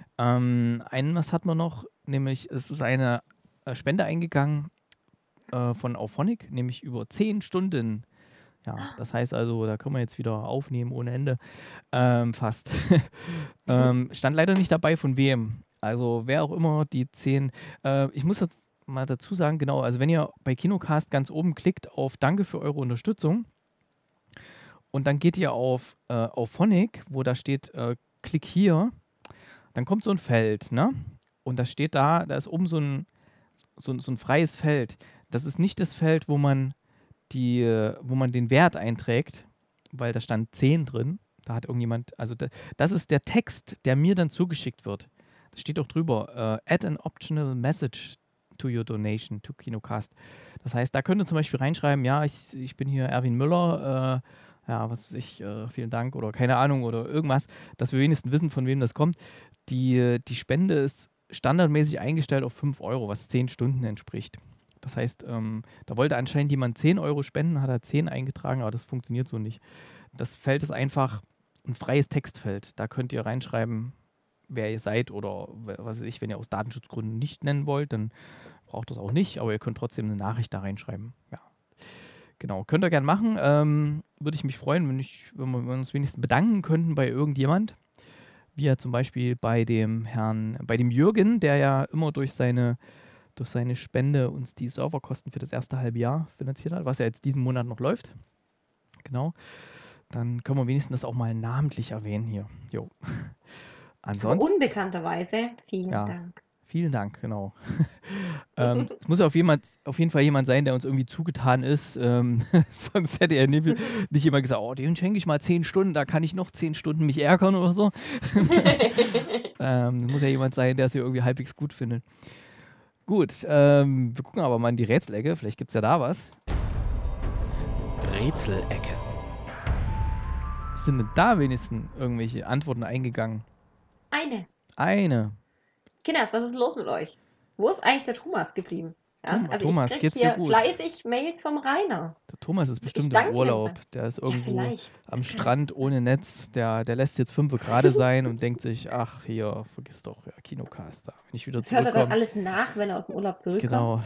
Was hat man noch? Nämlich, es ist eine Spende eingegangen von Auphonic, nämlich über 10 Stunden. Ja, das heißt also, da können wir jetzt wieder aufnehmen ohne Ende. Fast. Stand leider nicht dabei, von wem. Also, wer auch immer die 10. Ich muss jetzt mal dazu sagen, genau, also wenn ihr bei Kinocast ganz oben klickt auf Danke für eure Unterstützung und dann geht ihr auf Auphonic, wo da steht, klick hier, dann kommt so ein Feld, ne? Und da steht da ist oben so ein freies Feld. Das ist nicht das Feld, wo man den Wert einträgt, weil da stand 10 drin. Da hat irgendjemand, also das ist der Text, der mir dann zugeschickt wird. Da steht auch drüber, add an optional message to your donation to Kinocast. Das heißt, da könnt ihr zum Beispiel reinschreiben, ja, ich bin hier Erwin Müller, ja, was weiß ich, vielen Dank oder keine Ahnung oder irgendwas, dass wir wenigstens wissen, von wem das kommt. Die Spende ist standardmäßig eingestellt auf 5 Euro, was 10 Stunden entspricht. Das heißt, da wollte anscheinend jemand 10 Euro spenden, hat er 10 eingetragen, aber das funktioniert so nicht. Das Feld ist einfach ein freies Textfeld. Da könnt ihr reinschreiben, wer ihr seid oder was weiß ich, wenn ihr aus Datenschutzgründen nicht nennen wollt, dann braucht das auch nicht, aber ihr könnt trotzdem eine Nachricht da reinschreiben. Ja. Genau, könnt ihr gerne machen. Würde ich mich freuen, wenn wir uns wenigstens bedanken könnten bei irgendjemand. Wie ja zum Beispiel bei dem Jürgen, der ja immer durch seine Spende uns die Serverkosten für das erste halbe Jahr finanziert hat, was ja jetzt diesen Monat noch läuft. Genau. Dann können wir wenigstens das auch mal namentlich erwähnen hier. Jo. Ansonsten. Aber unbekannterweise, vielen Dank. Vielen Dank, genau. Es muss auf jeden Fall jemand sein, der uns irgendwie zugetan ist. Sonst hätte er nicht jemand gesagt, oh, den schenke ich mal 10 Stunden, da kann ich noch 10 Stunden mich ärgern oder so. Muss ja jemand sein, der es hier irgendwie halbwegs gut findet. Gut, wir gucken aber mal in die Rätselecke. Vielleicht gibt es ja da was. Rätselecke. Sind denn da wenigstens irgendwelche Antworten eingegangen? Eine. Kinders, was ist los mit euch? Wo ist eigentlich der Thomas geblieben? Ja? Also Thomas, ich krieg geht's dir hier gut? fleißig Mails vom Rainer. Der Thomas ist bestimmt danke im Urlaub. Der ist irgendwo vielleicht. am Strand ohne Netz. Der lässt jetzt 5 gerade sein und denkt sich, ach, hier, vergiss doch, ja, Kinocast da. Wenn ich wieder Das hört er zurückkomme. dann alles nach, wenn er aus dem Urlaub zurückkommt. Genau.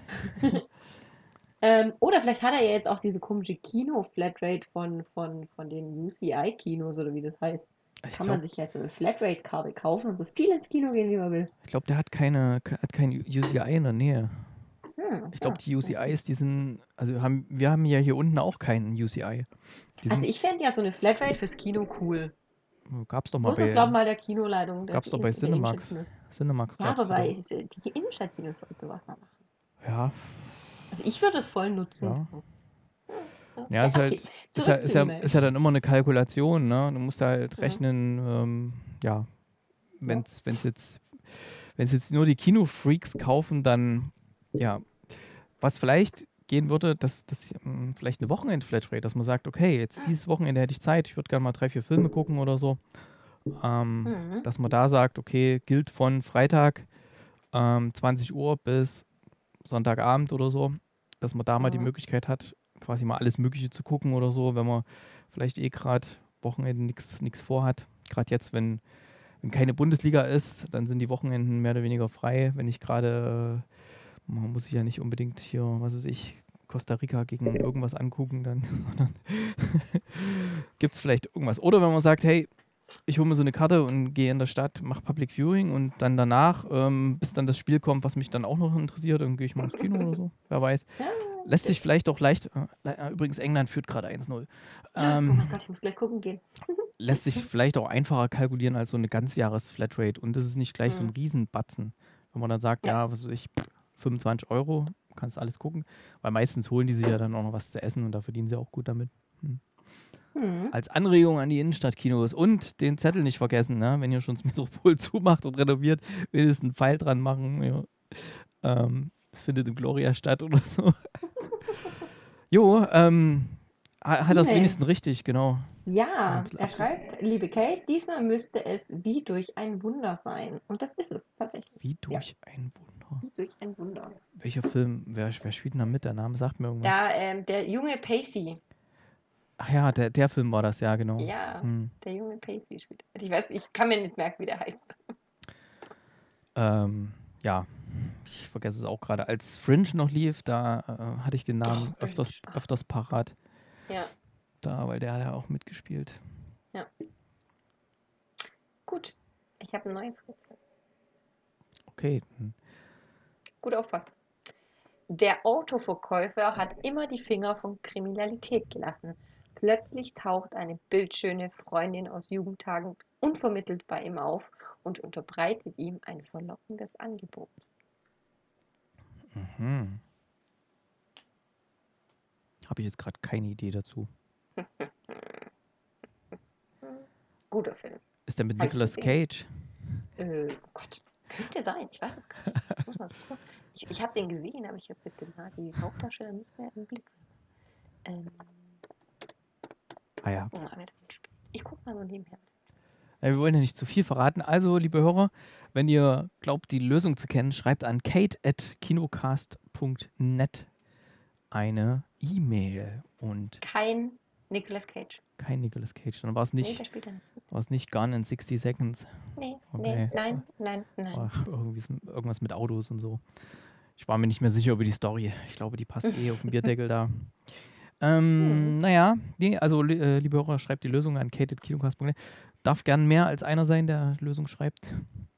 Oder vielleicht hat er ja jetzt auch diese komische Kino-Flatrate von den UCI-Kinos oder wie das heißt. Kann man sich jetzt so eine Flatrate-Karte kaufen und so viel ins Kino gehen, wie man will. Ich glaube, der hat kein UCI in der Nähe. Ich glaube, die UCIs, die sind, also wir haben ja hier unten auch keinen UCI. Also ich fände ja so eine Flatrate fürs Kino cool. Gab's doch mal Muss es, glaube ich, mal der Kinoleitung. Gab's doch bei Cinemax. Cinemax ja, aber bei die Innenstadtkinos sollte sowas mal machen. Ja. Also ich würde es voll nutzen. Ja, ist ja dann immer eine Kalkulation, ne? Du musst halt rechnen, wenn es jetzt nur die Kinofreaks kaufen, dann, ja, was vielleicht gehen würde, dass vielleicht eine Wochenend-Flatrate, dass man sagt, okay, jetzt dieses Wochenende hätte ich Zeit, ich würde gerne mal 3, 4 Filme gucken oder so, dass man da sagt, okay, gilt von Freitag 20 Uhr bis Sonntagabend oder so, dass man da mal die Möglichkeit hat, quasi mal alles Mögliche zu gucken oder so, wenn man vielleicht gerade Wochenende nichts vorhat. Gerade jetzt, wenn keine Bundesliga ist, dann sind die Wochenenden mehr oder weniger frei. Wenn ich gerade, man muss sich ja nicht unbedingt hier, was weiß ich, Costa Rica gegen irgendwas angucken, dann, sondern gibt es vielleicht irgendwas. Oder wenn man sagt, hey, ich hole mir so eine Karte und gehe in der Stadt, mache Public Viewing und dann danach, bis dann das Spiel kommt, was mich dann auch noch interessiert, dann gehe ich mal ins Kino oder so, wer weiß. Lässt sich vielleicht auch leicht, übrigens England führt gerade 1-0. Oh mein Gott, ich muss gleich gucken gehen. Lässt sich vielleicht auch einfacher kalkulieren als so eine Ganzjahres-Flatrate und das ist nicht gleich so ein Riesenbatzen. Wenn man dann sagt, was weiß ich, 25 €, kannst alles gucken, weil meistens holen die sich ja dann auch noch was zu essen und da verdienen sie auch gut damit. Als Anregung an die Innenstadtkinos und den Zettel nicht vergessen, ne? Wenn ihr schon das Metropol zumacht und renoviert, wenigstens einen Pfeil dran machen. Ja. Das findet im Gloria statt oder so. Jo, hat das wenigstens richtig, genau. Ja, er schreibt, liebe Kate, diesmal müsste es wie durch ein Wunder sein. Und das ist es tatsächlich. Wie durch ein Wunder? Wie durch ein Wunder. Welcher Film? Wer spielt denn da mit? Der Name sagt mir irgendwas. Ja, der junge Pacey. Ach ja, der Film war das, ja, genau. Ja, der junge Pacey spielt. Ich kann mir nicht merken, wie der heißt. Ja, ich vergesse es auch gerade. Als Fringe noch lief, da hatte ich den Namen öfters parat. Ja. Weil der hat ja auch mitgespielt. Ja. Gut, ich habe ein neues Rätsel. Okay. Gut aufpassen. Der Autoverkäufer hat immer die Finger von Kriminalität gelassen. Plötzlich taucht eine bildschöne Freundin aus Jugendtagen unvermittelt bei ihm auf und unterbreitet ihm ein verlockendes Angebot. Habe ich jetzt gerade keine Idee dazu. Guter Film. Ist der mit Nicolas Cage? Oh Gott, könnte sein. Ich weiß es gar nicht. Ich habe den gesehen, aber ich habe jetzt die Hauptdarsteller nicht mehr im Blick. Ja. Ich gucke mal so nebenher. Wir wollen ja nicht zu viel verraten. Also, liebe Hörer, wenn ihr glaubt, die Lösung zu kennen, schreibt an kate@kinocast.net eine E-Mail. Und kein Nicolas Cage. Kein Nicolas Cage. Dann war es nicht, nicht Gone in 60 Seconds. Nee, okay. Nein. Irgendwas mit Autos und so. Ich war mir nicht mehr sicher über die Story. Ich glaube, die passt auf den Bierdeckel da. Naja, also liebe Hörer, schreibt die Lösung an kate@kinocast.net. Darf gern mehr als einer sein, der Lösung schreibt.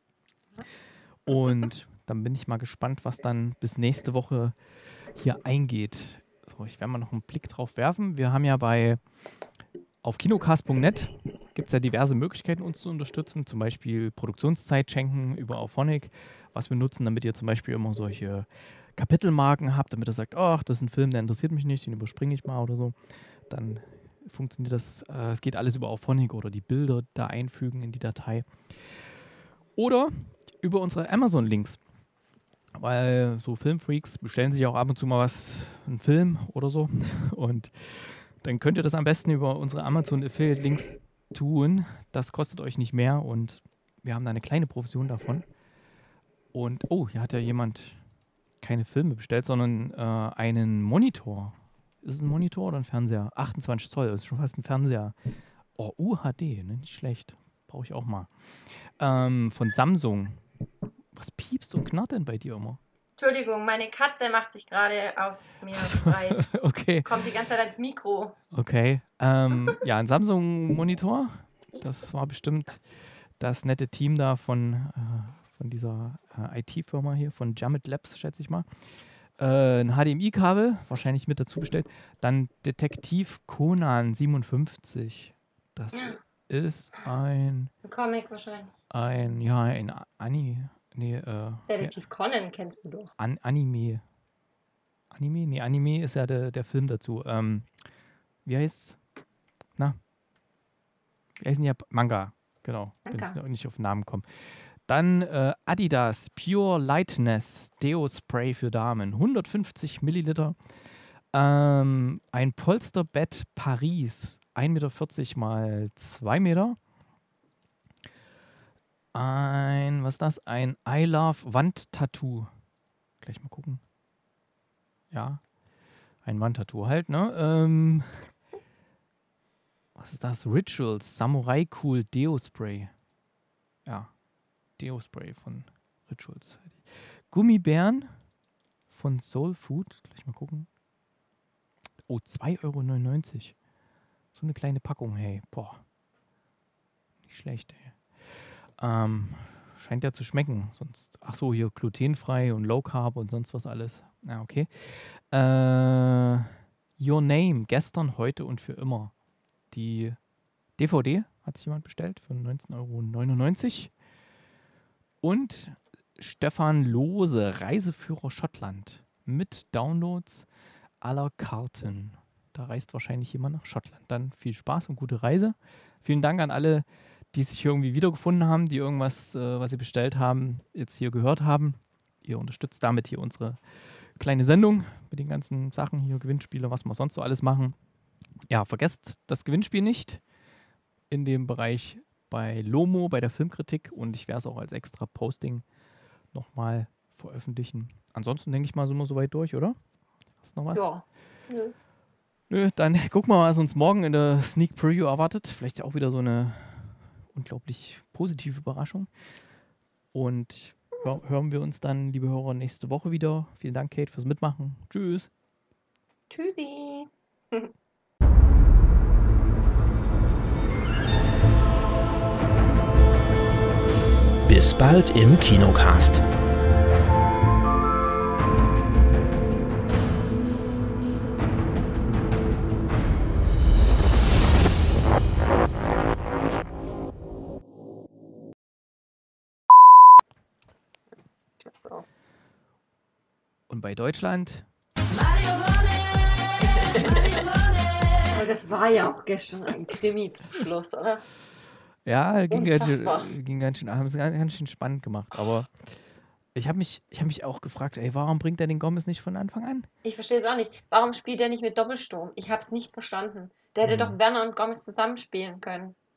Und dann bin ich mal gespannt, was dann bis nächste Woche hier eingeht. So, ich werde mal noch einen Blick drauf werfen. Wir haben ja Auf kinocast.net gibt es ja diverse Möglichkeiten, uns zu unterstützen. Zum Beispiel Produktionszeit schenken über Auphonic, was wir nutzen, damit ihr zum Beispiel immer solche Kapitelmarken habt, damit ihr sagt, ach, das ist ein Film, der interessiert mich nicht, den überspringe ich mal oder so. Dann funktioniert das, es geht alles über Auphonic oder die Bilder da einfügen in die Datei. Oder über unsere Amazon-Links. Weil so Filmfreaks bestellen sich auch ab und zu mal einen Film oder so. Und dann könnt ihr das am besten über unsere Amazon-Affiliate-Links tun. Das kostet euch nicht mehr und wir haben da eine kleine Provision davon. Und, hier hat ja jemand keine Filme bestellt, sondern einen Monitor. Ist es ein Monitor oder ein Fernseher? 28 Zoll, das ist schon fast ein Fernseher. Oh, UHD, ne? Nicht schlecht. Brauche ich auch mal. Von Samsung. Was piepst und knarrt denn bei dir immer? Entschuldigung, meine Katze macht sich gerade auf mir frei. Okay. Kommt die ganze Zeit ans Mikro. Okay. Ein Samsung-Monitor. Das war bestimmt das nette Team da von dieser IT-Firma hier, von Jamit Labs, schätze ich mal. Ein HDMI-Kabel, wahrscheinlich mit dazu bestellt. Dann Detektiv Conan 57. Das ist ein Comic wahrscheinlich. ein Detektiv Conan kennst du doch. Anime. Anime? Nee, Anime ist ja der Film dazu. Wie heißt Wie heißen die? Manga. Genau. Bin jetzt nicht auf den Namen gekommen. Dann Adidas Pure Lightness Deo Spray für Damen. 150 Milliliter. Ein Polsterbett Paris. 1,40 Meter mal 2 Meter. Was ist das? Ein I Love Wandtattoo. Gleich mal gucken. Ja. Ein Wandtattoo halt, ne? Was ist das? Rituals Samurai Cool Deo Spray. Ja. Deo Spray von Rituals. Gummibären von Soul Food. Gleich mal gucken. Oh, 2,99 €. So eine kleine Packung, hey. Boah. Nicht schlecht, ey. Scheint ja zu schmecken. Sonst, ach so, hier glutenfrei und Low Carb und sonst was alles. Ja, okay. Your Name, gestern, heute und für immer. Die DVD hat sich jemand bestellt für 19,99 €. Und Stefan Lohse, Reiseführer Schottland. Mit Downloads aller Karten. Da reist wahrscheinlich jemand nach Schottland. Dann viel Spaß und gute Reise. Vielen Dank an alle, die sich hier irgendwie wiedergefunden haben, die irgendwas, was sie bestellt haben, jetzt hier gehört haben. Ihr unterstützt damit hier unsere kleine Sendung mit den ganzen Sachen hier, Gewinnspiele, was wir sonst so alles machen. Ja, vergesst das Gewinnspiel nicht in dem Bereich bei Lomo, bei der Filmkritik, und ich werde es auch als extra Posting nochmal veröffentlichen. Ansonsten denke ich mal, sind wir soweit durch, oder? Hast du noch was? Ja. Nö, dann gucken wir mal, was uns morgen in der Sneak Preview erwartet. Vielleicht auch wieder so eine unglaublich positive Überraschung. Und hören wir uns dann, liebe Hörer, nächste Woche wieder. Vielen Dank, Kate, fürs Mitmachen. Tschüss. Tschüssi. Bis bald im Kinocast. Und bei Deutschland? Aber das war ja auch gestern ein Krimi zum Schluss, oder? Ja, ging ganz schön, haben es ganz schön spannend gemacht. Aber ich hab mich auch gefragt, ey, warum bringt er den Gomez nicht von Anfang an? Ich verstehe es auch nicht. Warum spielt er nicht mit Doppelsturm? Ich habe es nicht verstanden. Der hätte doch Werner und Gomez zusammenspielen können.